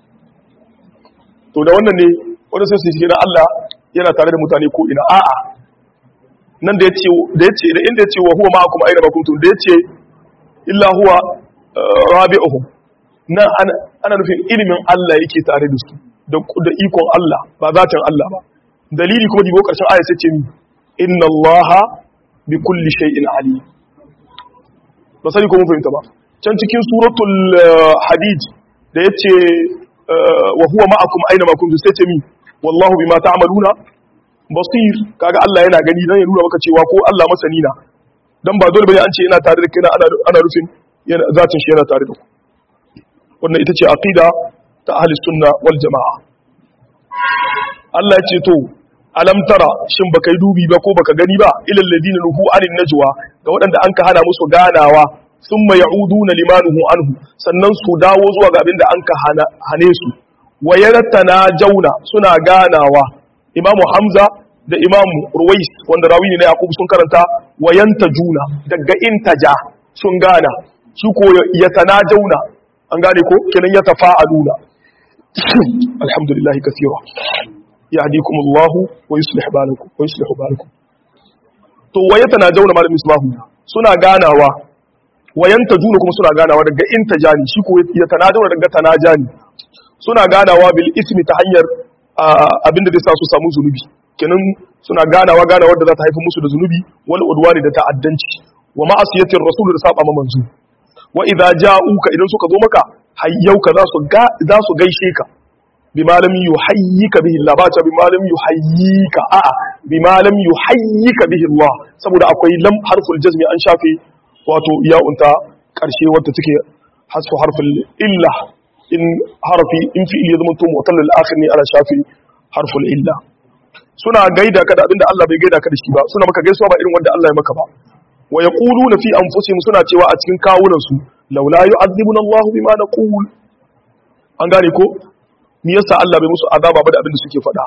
to da wannan ne wanda sai su ce da Allah yana tare da mutane ko ina a'a nan da yace da yace da inda yace wa huwa ma'akum aina ma kuntum da yace illa huwa rabi'uhum nan ana nufin ilimin Allah yake tare da su da ikon Allah ba zatin Allah ba dalili kuma dibo karshen aya sai ce mi inna Allaha bi kulli shay'in alim ba sai ko mun fahimta ba can cikin suratul hadid da yace wa huwa ma'akum aina ma kuntum sai ce mi wallahu bima ta'maluna basir kaga Allah yana gani dan ya nuna maka cewa ko Allah masani na dan ba dole bane an ce yana tare da kai ana ana rufin yana zatin shi yana tare da ku wannan ita ce aqida ta ahli sunna wal jamaa Allah ya ce to alam tara shin baka yi dubi ba ko baka gani ba ilal ladina nuhu anin najwa ga waɗanda an ka hana musu ganawa thumma ya'uduna limanuhu anhu sannan su dawo zuwa ga abinda an ka hana hane su wayartana jauna suna ganawa imamu hamza da imamu ruwais wanda rawi ne na yaqub sun karanta wayanta juna daga intaja sun gana su ko yatana jauna an gane ko kenan ya tafa'aluna alhamdulillah kaseera yahdikumullahu wa yuslih balakum wa yuslihu balakum to wayatana jauna malamin ismahu suna ganawa wayanta juna kuma suna ganawa daga intajani shi ko ya tanajuna daga tanajani suna ganawa bil ismi ta hanyar abinda zai sa su samu zunubi kenan suna ganawa ganawar da za ta haifar musu da zunubi wal udwani da ta'addanci wa ma'asiyatir rasul da saba ma manzo wa idza ja'uka idan suka zo maka hayyauka za su ga za su gaishe ka bima lam yuhayyika bihi Allah ba ta bima lam yuhayyika a bima lam yuhayyika bihi Allah saboda akwai lam harful jazmi an shafe wato ya'unta karshe wadda take hasfu harful illa in harfi in fi'il ya zama to mu'tallil akhir ne ana shafe harful illa suna gaida ka da abinda Allah bai gaida ka da shi ba suna maka gaisuwa ba irin wanda Allah ya maka ba wa yaquluna fi anfusihim suna cewa a cikin kawunan su laula yu'adhibuna Allah bima naqul an gane ko me yasa Allah bai musu azaba ba da abinda suke faɗa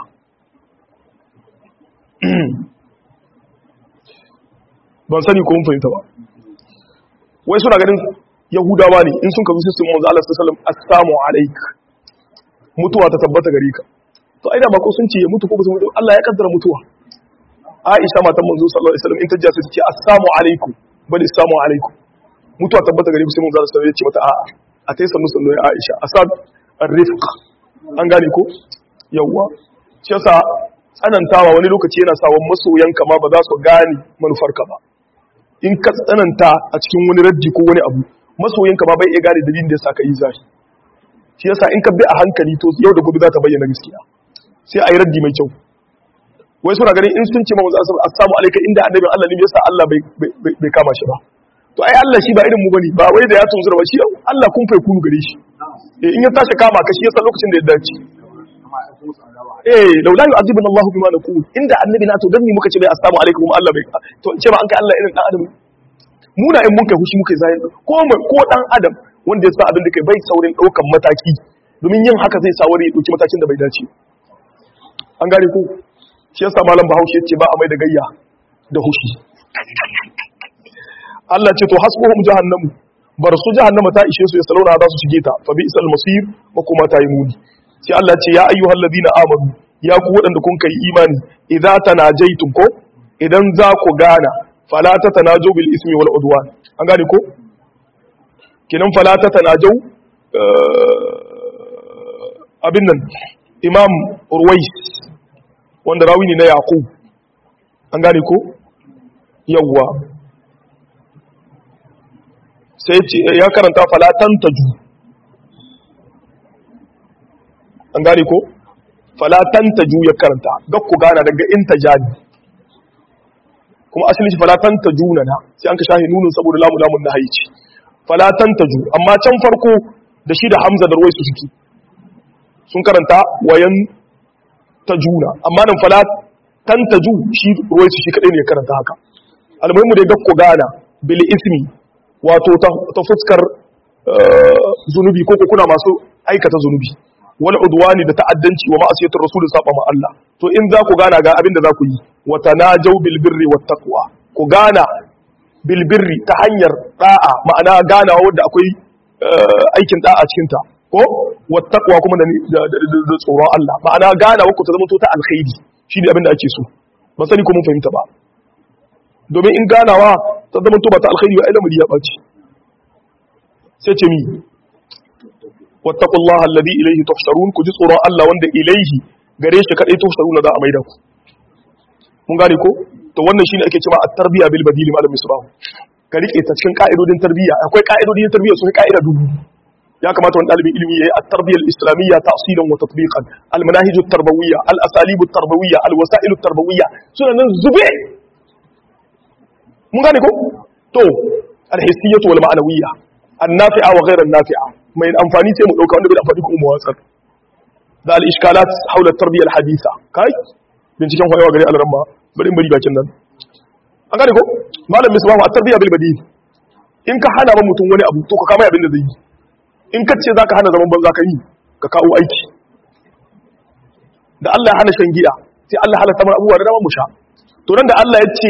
ban sani ko mun fahimta ba wai suna ganin yahudawa ne in sun kazo sai sun manzo Allah sallallahu alaihi wasallam assalamu alaik mutuwa ta tabbata gare ka to ai da ba ko sun ce ya mutu ko ba su mutu Allah ya kaddara mutuwa Aisha matan manzo sallallahu alaihi wasallam in ta jasa ta ce assalamu alaikum bal assalamu alaikum mutuwa tabbata gare ku sai manzo sallallahu alaihi wasallam ya ce mata a'a a tai sannu sannu ya Aisha asad ar-rifq an gane ko yawa shi yasa tsanantawa wani lokaci yana sawa masoyanka ma ba za su gane manufarka ba in ka tsananta a cikin wani raddi ko wani abu masoyinka ba bai iya gane dalilin da ya saka yi zafi shi yasa in ka bi a hankali to yau da gobe za ta bayyana gaskiya sai a yi raddi mai kyau wai suna ganin in sun ce ma wanzu assalamu alaikum inda annabin Allah ne yasa Allah bai bai kama shi ba to ai Allah shi ba irin mu bane ba wai da ya tunzura ba shi Allah kun fai kunu gare shi eh in ya tashi kama ka shi yasa lokacin da ya dace eh laula yu'adhibuna Allah bima naqul inda annabi na to dan ni muka ce bai assalamu alaikum kuma Allah bai to ce ba an kai Allah irin dan adam muna in mun kai hushi muka zai ko ko dan adam wanda ya sa abin da kai bai saurin daukan mataki domin yin haka zai sa wani ya dauki matakin da bai dace an gane ko shi yasa malam Bahaushe yace ba a mai da gayya da hushi Allah ce to hasbuhum jahannamu bar su jahannama ta ishe su ya salauna za su shige ta fa bi isal masir wa kuma ta yi muni sai Allah ce ya ayyuhal ladina amanu ya ku wadanda kun kai imani idza tanajaytum ko idan za ku gana fala tatanaju bil ismi wal udwan an gane ko kinan fala tatanaju abin nan imam urwais wanda rawi ne na yaqub an gane ko yawwa sai ya karanta fala tantaju an gane ko fala tantaju ya karanta gakku gana daga intajani kuma asali shi fala tantajuna na sai an ka shahi nunun saboda lamu lamun na haici fala tantaju amma can farko da shi da hamza da ruwaisu suke sun karanta wayan tajuna amma nan fala tantaju shi ruwaisu shi kadai ne ya karanta haka almuhimmu dai gakku gana bil ismi wato ta fuskar zunubi ko kuna masu aikata zunubi wal udwani da ta'addanci wa ma'asiyatir rasul saba ma Allah to in za ku gana ga abin da za ku yi wa tanajaw bil birri wat taqwa ku gana bil birri ta hanyar da'a ma'ana ganawa wanda akwai aikin da'a cikin ta ko wat taqwa kuma da tsoron Allah ma'ana ganawa ku ta zama to ta alkhairi shine abin da ake so ba sani ko mun fahimta ba domin in ganawa ta zama to ba ta alkhairi ba ai lamari ya baci sai ce mi wattaqullaha alladhi ilayhi tuhsharun ku ji tsoron Allah wanda ilayhi gare shi kadai tuhsharuna za a maida ku mun gane ko to wannan shine ake cewa at-tarbiya bil badili malam misbah ka rike ta cikin ka'idodin tarbiyya akwai ka'idodin tarbiyya sun ka'ida dubu ya kamata wani dalibin ilimi yayi at-tarbiyya al-islamiyya ta'silan wa tatbiqan al-manahij at-tarbawiyya al-asalib at-tarbawiyya al-wasa'il at-tarbawiyya suna nan zube mun gane ko to al-hissiyyah wal ma'nawiyya an-nafi'a wa ghayr an-nafi'a mai amfani sai mu dauka wanda bai amfani kuma mu watsar da al-ishkalat hawla at-tarbiyya al-haditha kai binciken kwarewa gare al-ramma bari in bari bakin nan an gane ko malam misbah at-tarbiyya bil badil in ka hana ba mutum wani abu to ka kama abin da zai yi in ka ce zaka hana zaman banza ka yi ka kawo aiki da Allah ya hana shan giya sai Allah halatta mana abubuwa da dama mu sha to nan da Allah ya ce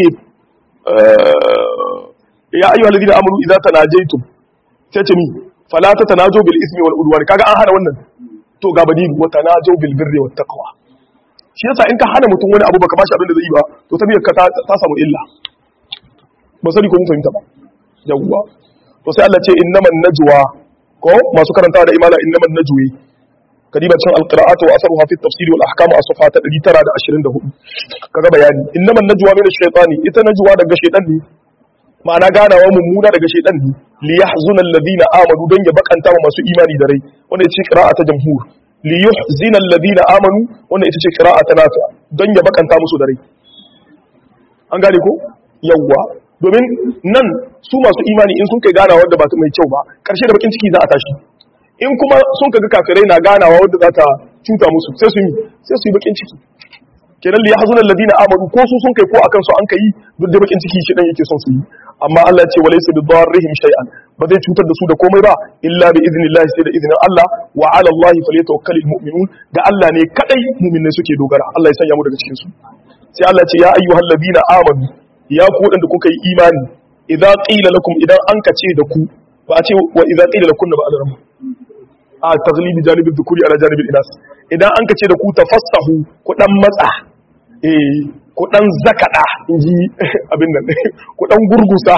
ya ayyuhal ladina amanu idza tanajaytum sai ce mi fala tatanajo bil ismi wal udwan kaga an hana wannan to ga badil wa tanajo bil birri wat taqwa shi yasa in ka hana mutum wani abu baka bashi abin da zai yi ba to tabiyar ka ta samu illa ba sani ko mun fahimta ba yawwa to sai Allah ce innaman najwa ko masu karanta da imala innaman najwi kadiban cin alqira'atu wa asaruha fi at-tafsir wal ahkam a safa ta ɗari tara da ashirin da hudu kaga bayani innaman najwa min ash-shaytani ita najwa daga shaytan ne ma'ana ganawa mummuna daga shaytan ne li yahzuna alladhina amanu dan ya bakanta wa masu imani da rai wanda yace qira'a ta jamhur li yuhzina alladhina amanu wanda ita ce qira'a ta nafi dan ya bakanta musu da rai an gane ko yawwa domin nan su masu imani in sun kai ganawa wadda ba mai kyau ba karshe da bakin ciki za a tashi in kuma sun kaga kafirai na ganawa wadda za ta cuta musu sai su yi sai su yi bakin ciki kenan li yahzuna alladhina amanu ko su sun kai ko akan su an kai duk da bakin ciki shi dan yake son su yi amma Allah ya ce walaysa bidarrihim shay'an ba zai cutar da su da komai ba illa bi idnillahi sai da izinin Allah wa ala Allahi falyatawakkalul mu'minun da Allah ne kadai mu'minai suke dogara Allah ya sanya mu daga cikin su sai Allah ya ce ya ayyuhalladhina amanu ya ku wadanda kuka yi imani idza qila lakum idan an kace da ku ba a ce wa idza qila lakum ba alaram a taglibi janibi dhukuri ala janibi inas idan an kace da ku tafassahu ku dan matsa eh ku dan zakada inji abin nan ku dan gurgusa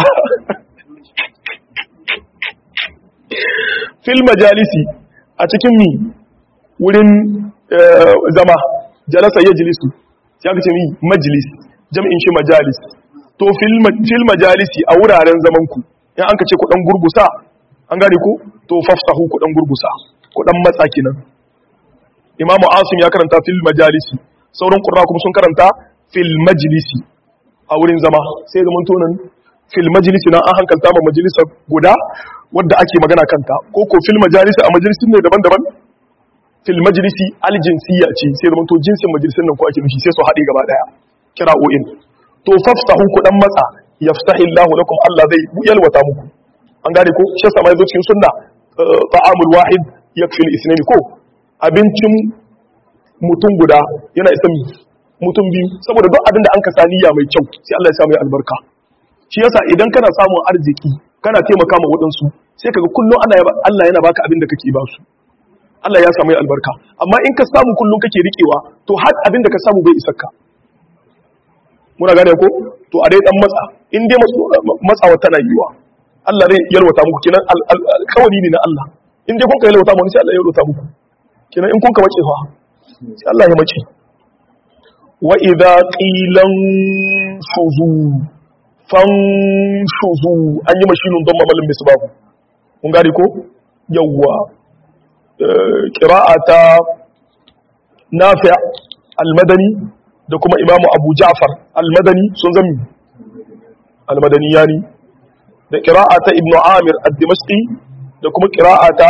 fil majalisi a cikin mi wurin zama jalasa yajlisu sai aka ce mi majlis jam'in shi majalis to fil majalisi a wuraren zaman ku in an kace ku dan gurgusa an gane ku to fafsahu ku dan gurgusa ku dan matsa kenan imamu asim ya karanta fil majalisi sauran qurra kuma sun karanta fil majlisi a wurin zama sai zaman tonan fil majlisi na an hankalta ma majalisa guda wadda ake magana kanta ko ko fil majalisi a majalisin ne daban-daban fil majlisi aljinsiya ce sai zaman to jinsin majalisin nan ko ake nufi sai su haɗe gaba daya kira'o'in to fafsahu ku dan matsa yaftahillahu lakum Allah zai yalwata muku an gane ko shi sama yazo cikin sunna ta'amul wahid yakfi al-ithnain ko abincin mutum guda yana isa mutum biyu saboda duk abin da an ka saniya mai kyau sai Allah ya sa mai albarka shi yasa idan kana samun arziki kana taimaka ma wadansu sai kaga kullun ana Allah yana baka abin da kake ba su Allah ya sa mai albarka amma in ka samu kullun kake rikewa to har abin da ka samu bai isarka muna gane ko to a dai dan matsa in dai matsawa tana yiwa Allah zai yalwata muku kenan alƙawari ne na Allah in dai kun ka yalwata mu sai Allah ya yalwata muku kenan in kun ka mace fa sai Allah ya mace wa idza qilan shuzu fan shuzu an yi mashinun don mamalin misbahu kun gane ko yawwa qira'ata nafi' al-madani da kuma imamu abu ja'far al-madani sun zami al-madani yani da qira'ata ibn amir ad-dimashqi da kuma qira'ata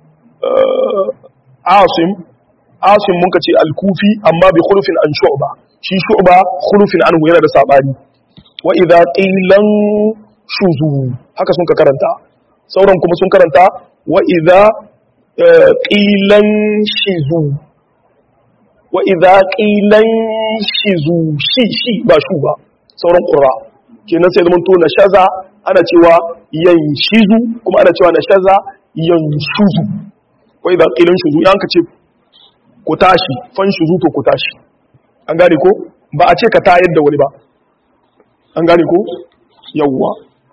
asim asim mun kace al-kufi amma bi khulufin an shu'ba shi shu'ba khulufin anhu yana da sabani wa idza qilan shuzu haka sun ka karanta sauran kuma sun karanta wa idza qilan shizu wa idza qilan shizu shi shi ba shu ba sauran qurra kenan sai zaman to na shaza ana cewa yanshizu kuma ana cewa na shaza yanshuzu wa idza qilan shuzu yan ka ce ku tashi fan shuzu to ku tashi an gane ko ba a ce ka tayar da wani ba an gane ko yawwa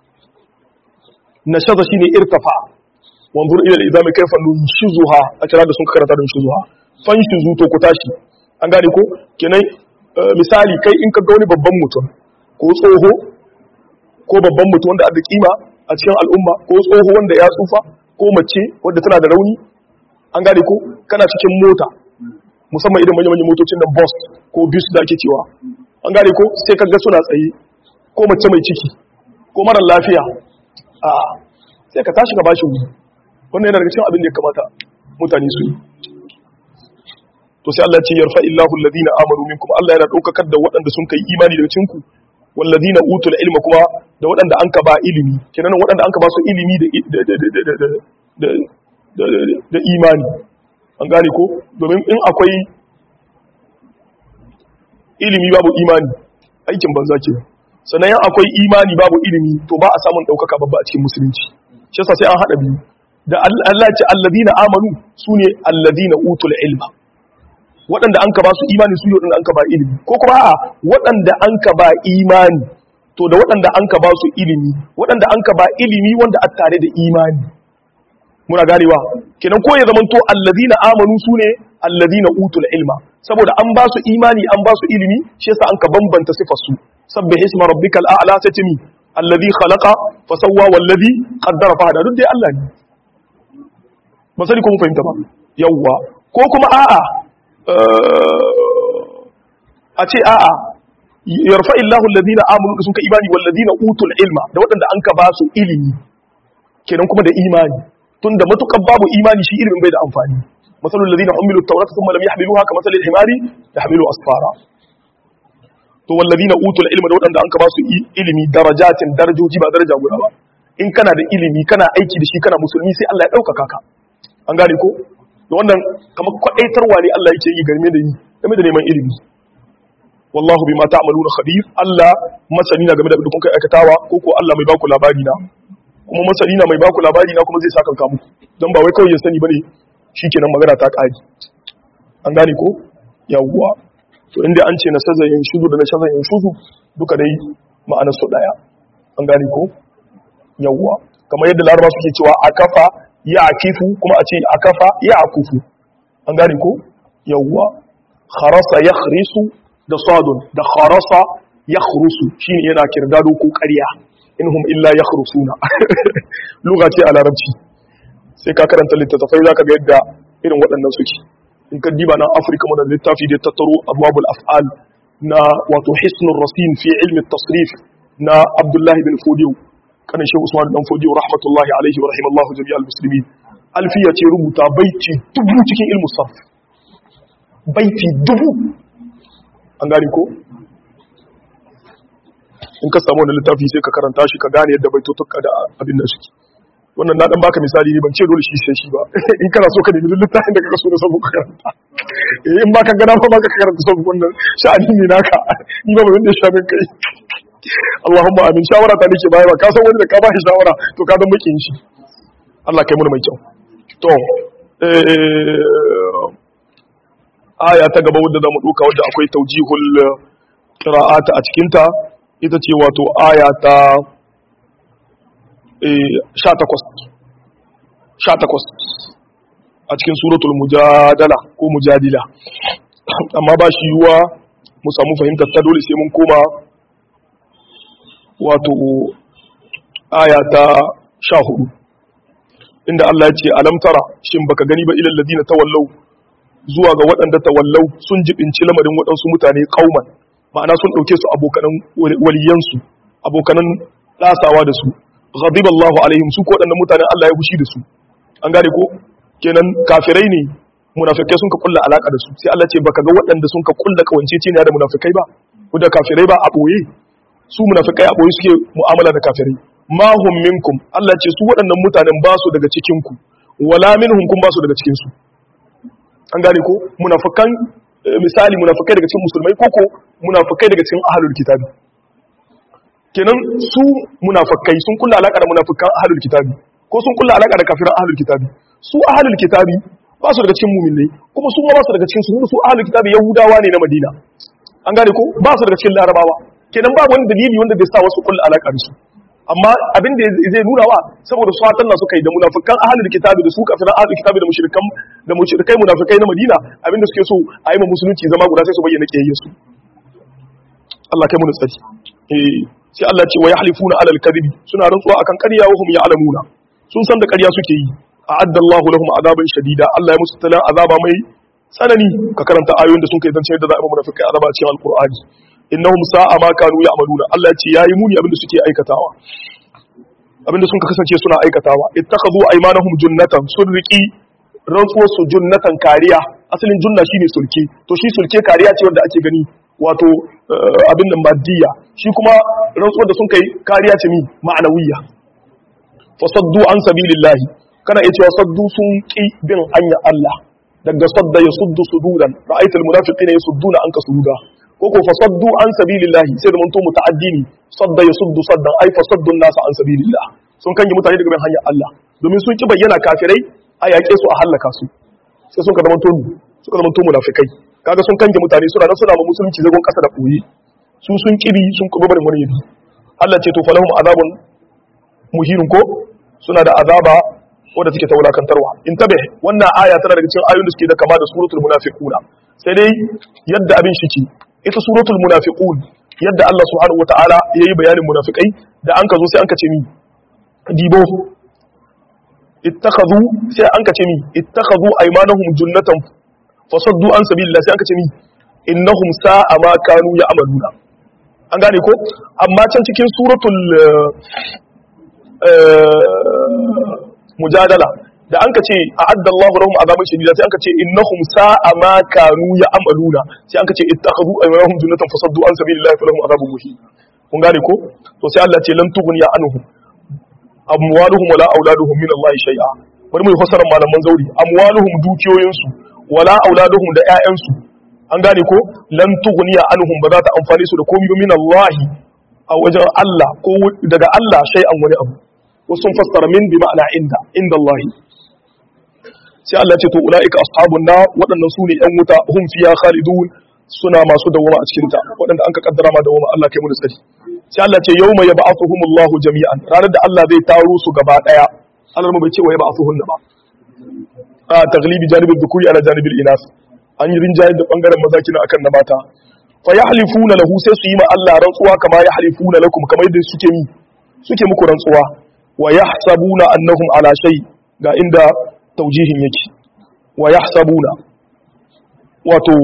na shaza shine irtafa wanzur ila al-idami kayfa nunshizuha a kira da sun karanta da nunshizuha fan shuzu to ku tashi an gane ko kenan misali kai in ka ga wani babban mutum ko tsoho ko babban mutum wanda da kima a cikin al'umma ko tsoho wanda ya tsufa ko mace wadda tana da rauni an gane ko kana cikin mota musamman idan manyan manyan motocin nan bus ko bus da ake cewa an gane ko sai ka ga suna tsaye ko mace mai ciki ko mara lafiya a sai ka tashi ka bashi wuri wannan yana daga cikin abin da ya kamata mutane su yi to sai Allah ce yarfa illahu alladhina amanu minkum Allah yana daukakar da waɗanda sun kai imani daga cikin ku walladhina utul ilma kuma da waɗanda anka ba ilimi kenan waɗanda anka ba su ilimi da da da da imani an gane ko domin in akwai ilimi babu imani aikin banza ke sannan in akwai imani babu ilimi to ba a samun daukaka babba a cikin musulunci shi yasa sai an hada biyu da Allah ya ce alladhina amanu sune alladhina utul ilma waɗanda an ka ba su imani su yi waɗanda an ka ba ilimi ko kuma a waɗanda an ka ba imani to da waɗanda an ka ba su ilimi waɗanda an ka ba ilimi wanda a tare da imani muna ganewa kenan ko ya zamanto allazina amanu sune allazina utul ilma saboda an ba su imani an ba su ilimi shi yasa an ka bambanta sifar su sabbih isma rabbikal a'la satimi allazi khalaqa fa sawwa wallazi qaddara fa hada duk dai Allah ne ba sai ko mun fahimta ba yawwa ko kuma a'a a ce a'a yarfa illahu alladhina amanu da sun ka imani walladhina utul ilma da waɗanda an ka ba su ilimi kenan kuma da imani tunda matukan babu imani shi ilimin bai da amfani masalul ladina umilu at-taurata thumma lam yahmiluha kama masalil himari yahmilu asfara to walladhina utul ilma da waɗanda an ka ba su ilimi darajatin darajoji ba daraja guda ba in kana da ilimi kana aiki da shi kana musulmi sai Allah ya ɗaukaka ka an gane ko da wannan kamar kwadaitarwa ne Allah yake yi game da ni game da neman ilimi wallahu bima ta'maluna khabir Allah masani na game da dukkan kai aikatawa ko ko Allah mai baku labari na kuma masani na mai baku labari na kuma zai saka ka muku dan ba wai kawai ya sani bane shikenan magana ta kare an gane ko yawwa to inda an ce na sazayin shudu da na sazayin shudu duka dai ma'anar su daya an gane ko yawwa kamar yadda laraba suke cewa akafa ya akifu kuma a ce akafa ya akufu an gane ko yawwa kharasa yakhrisu da sadun da kharasa yakhrusu shine yana kirdado ko ƙarya inhum illa yakhrusuna lugha ce a larabci sai ka karanta littattafai zaka ga yadda irin waɗannan suke in ka diba nan Afirka mun da littafi da tattaro abwabul af'al na wato hisnur rasin fi ilmi at-tasrif na Abdullah ibn Fodiyo kanin Sheikh Usman dan Fodiyo rahmatullahi alaihi wa rahimallahu jami'al muslimin alfiya ce rubuta baiti dubu cikin ilmu sarf baiti dubu an gane ko in ka samu wani littafi sai ka karanta shi ka gane yadda baitotuka da abin da suke wannan na dan baka misali ne ban ce dole shi sai shi ba in kana so ka nemi littafin da ka so da sabu ka karanta in ba ka gana ba ba ka karanta sabu wannan sha'ani ne naka ni ba wanda ya shafe kai Allahumma amin shawara ta nake bayarwa ka san wani da ka ba shi shawara to ka dan makin shi Allah kai mu mai kyau to eh aya ta gaba wadda zamu duka wadda akwai taujihul qira'ata a cikin ta ita ce wato aya ta sha takwas a cikin suratul mujadala ko mujadila amma ba shi yiwuwa mu samu fahimtar ta dole sai mun koma wato aya ta sha hudu inda Allah ya ce alam tara shin baka gani ba ilal ladina tawallau zuwa ga waɗanda tawallau sun jibinci lamarin waɗansu mutane kauman ma'ana sun ɗauke su abokanan waliyansu abokanan ɗasawa da su ghadiba Allahu alaihim su ko waɗannan mutanen Allah ya fushi da su an gane ko kenan kafirai ne munafikai sun ka kulla alaka da su sai Allah ce baka ga waɗanda sun ka kulla kawancece ne da munafikai ba ko da kafirai ba a boye su munafikai a boye suke mu'amala da kafirai ma hum minkum Allah ce su waɗannan mutanen ba su daga cikin ku wala minhum kun ba su daga cikin su an gane ko munafikan misali munafikai daga cikin musulmai koko munafikai daga cikin ahlul kitabi kenan su munafikai sun kulla alaka da munafikan ahlul kitabi ko sun kulla alaka da kafiran ahlul kitabi su ahlul kitabi ba su daga cikin mu'minai kuma su ma ba su daga cikin su su ahlul kitabi yahudawa ne na Madina an gane ko ba su daga cikin larabawa kenan ba wani dalili wanda bai sa wasu kulla alaka da su amma abin da zai nuna wa saboda su hatan suka yi da munafikan ahlul kitabi da su kafiran ahlul kitabi da mushrikan da mushrikai munafikai na Madina abin da suke so a yi ma musulunci zama guda sai su bayyana kiyayen su Allah kai mu da tsari eh sai Allah ce wa yahlifuna alal kadhibi suna rantsuwa akan ƙarya wa hum ya'lamuna sun san da ƙarya suke yi a'adda Allahu lahum azaban shadida Allah ya musu tala azaba mai tsanani ka karanta ayoyin da sun kai zance da za a yi munafikai azaba a cikin alqur'ani innahum sa'a ma kanu ya'maluna Allah ya ce yayi muni abinda suke aikatawa abinda sun kasance suna aikatawa ittakhadhu aymanahum junnatan sun riki rantsuwar su junnatan kariya asalin junna shine sulke to shi sulke kariya ce wanda ake gani wato abin nan maddiya shi kuma rantsuwar da sun kai kariya ce mi ma'anawiyya fasaddu an sabilillahi kana iya cewa saddu sun ki bin hanyar Allah daga sadda yasuddu sududan ra'aytul munafiqina yasudduna anka sududa koko fasaddu an sabilillahi sai da mun to muta'addini sadda yasuddu saddan ai fasaddu an-nas an sabilillah sun kange mutane daga bin hanyar Allah domin sun ki bayyana kafirai a yaƙe su a halaka su sai sun ka zama to suka zama to munafikai kaga sun kange mutane suna nan suna ma musulunci zagon kasa da koyi su sun kibi sun kuma barin wani yabi Allah ce to falahum azabun muhinun ko suna da azaba wadda take ta wulakantarwa in tabe wannan aya tana daga cikin ayoyin da suke da kama da suratul munafiquna sai dai yadda abin shi ke ita suratul munafiqun yadda Allah subhanahu wataala yayi bayanin munafikai da an ka zo sai an ka ce ni dibo ittakhadhu sai an ka ce ni ittakhadhu aymanahum junnatan fasaddu an sabilillah sai an ka ce ni innahum sa'a ma kanu ya'maluna an gane ko amma can cikin suratul mujadala da an ka ce a'adda Allahu lahum azaban shadida sai an ka ce innahum sa'a ma kanu ya'maluna sai an ka ce ittakhadhu aymanahum junnatan fasaddu an sabilillah falahum azabun muhin kun gane ko to sai Allah ce lan tughniya anhum amwaluhum wala auladuhum min Allah shay'a bari mu fassara malaman zauri amwaluhum dukiyoyinsu wala auladuhum da ƴaƴansu an gane ko lan tughniya anhum ba za ta amfane su da komai ba min Allah a wajen Allah ko daga Allah shay'an wani abu wasu sun fassara min bi ma'ana inda inda Allah sai Allah ce to ulaika ashabun nar waɗannan su ne ƴan wuta hum fiya khalidun suna masu dawama a cikin ta waɗanda an ka kaddara ma dawama Allah kai mu da tsari sai Allah ce yawma yab'athuhumullahu jami'an ranar da Allah zai taro su gaba daya Allah mu bai ce wa yab'athuhun ba a taglibi janibul dhukuri ala janibil inas an yi rinjaye da bangaren maza kina akan na mata fa yahlifuna lahu sai su yi ma Allah rantsuwa kama yahlifuna lakum kamar yadda suke yi suke muku rantsuwa wa yahsabuna annahum ala shay ga inda taujihin yake wa yahsabuna wato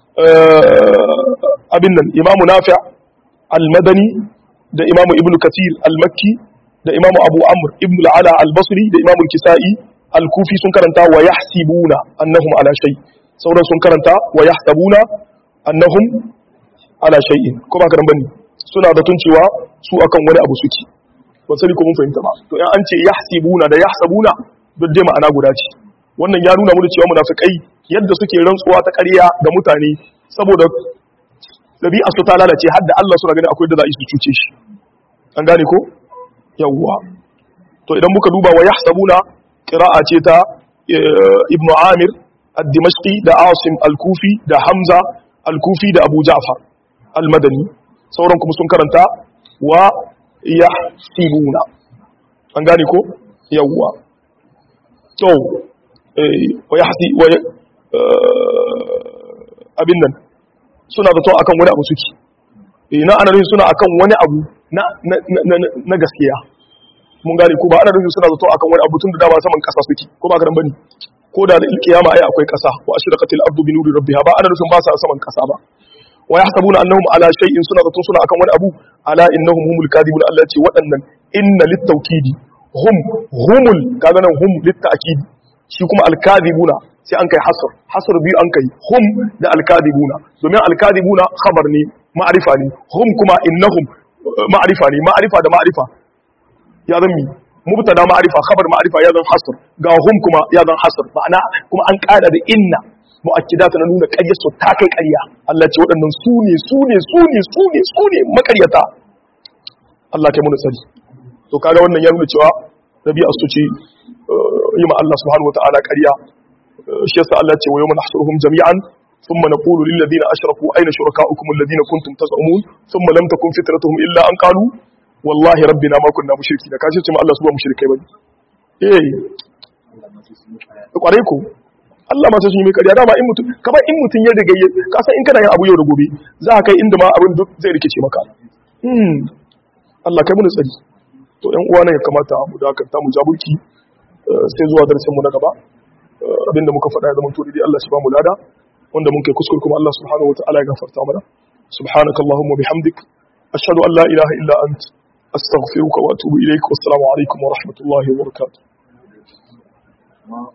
abin nan imamu nafi' al-madani da imamu ibnu kathir al-makki da imamu abu amr ibn al-ala al-basri da imamu al-kisa'i al-kufi sun karanta wa yahsibuna annahum ala shay sauran sun karanta wa yahsabuna annahum ala shay'in ko ba karan bane suna da tuncewa su akan wani abu suke ba sani ko mun fahimta ba to in an ce yahsibuna da yahsabuna duk dai ma'ana guda ce wannan ya nuna mu cewa munafikai yadda suke rantsuwa ta ƙarya ga mutane saboda dabi'a su ta lalace har da Allah suna gani akwai da za su cuce shi an gane ko yawwa to idan muka duba wa yahsabuna qira'a ce ta ibnu amir ad-dimashqi da asim al-kufi da hamza al-kufi da abu ja'far al-madani sauran kuma sun karanta wa yahsibuna an gane ko yawwa to wa yahsi wa abin nan suna da to akan wani abu suke ina ana nufin suna akan wani abu na na gaskiya mun gane ko ba ana nufin suna da to akan wani abu tun da dama saman kasa suke ko ba garan bane ko da kiyama ai akwai kasa wa ashraqatil ardu bi nuri rabbiha ba ana nufin ba sa saman kasa ba wa yahsabuna annahum ala shay'in suna da to suna akan wani abu ala innahum humul kadibun Allah ce waɗannan inna littawkidi hum humul kaga nan hum litta'kidi shi kuma alkadibuna sai an kai hasr hasr biyu an kai hum da alkadibuna domin alkadibuna khabar ne ma'rifa ne hum kuma innahum ma'rifa ne ma'rifa da ma'rifa ya zan mi mubtada ma'rifa khabar ma'rifa ya zan hasr ga hum kuma ya zan hasr ma'ana kuma an kada da inna mu'akkidata na nuna ƙarya su ta kai ƙarya Allah ce waɗannan su ne su ne su ne su ne su ne makaryata Allah kai mu tsari to kaga wannan ya nuna cewa rabi'a su ce yi ma Allah subhanahu wata'ala ƙarya shi yasa Allah ce wa yawma nahsuruhum jami'an thumma naqulu lil ladina ashraku ayna shurakaukum alladhina kuntum taz'umun thumma lam takun fitratuhum illa an qalu wallahi rabbina ma kunna mushrikeen kace ce ma Allah su ba mushrikai bane eh kwarai ko Allah ma sai sun yi mai ƙarya dama in mutum kamar in mutum ya riga ka san in kana yin abu yau da gobe za ka kai inda ma abin duk zai rikice maka hmm Allah kai mu tsari to ɗan uwa ne ya kamata mu dakata mu jaburki sai zuwa darasin mu na gaba abinda muka faɗa ya zama to dai Allah shi ba mu lada wanda mun kai kuskure kuma Allah subhanahu wataala ya gafarta mana subhanakallahumma bihamdik ashhadu an la ilaha illa ant astaghfiruka wa atubu ilaik wassalamu alaikum wa rahmatullahi wa barakatuh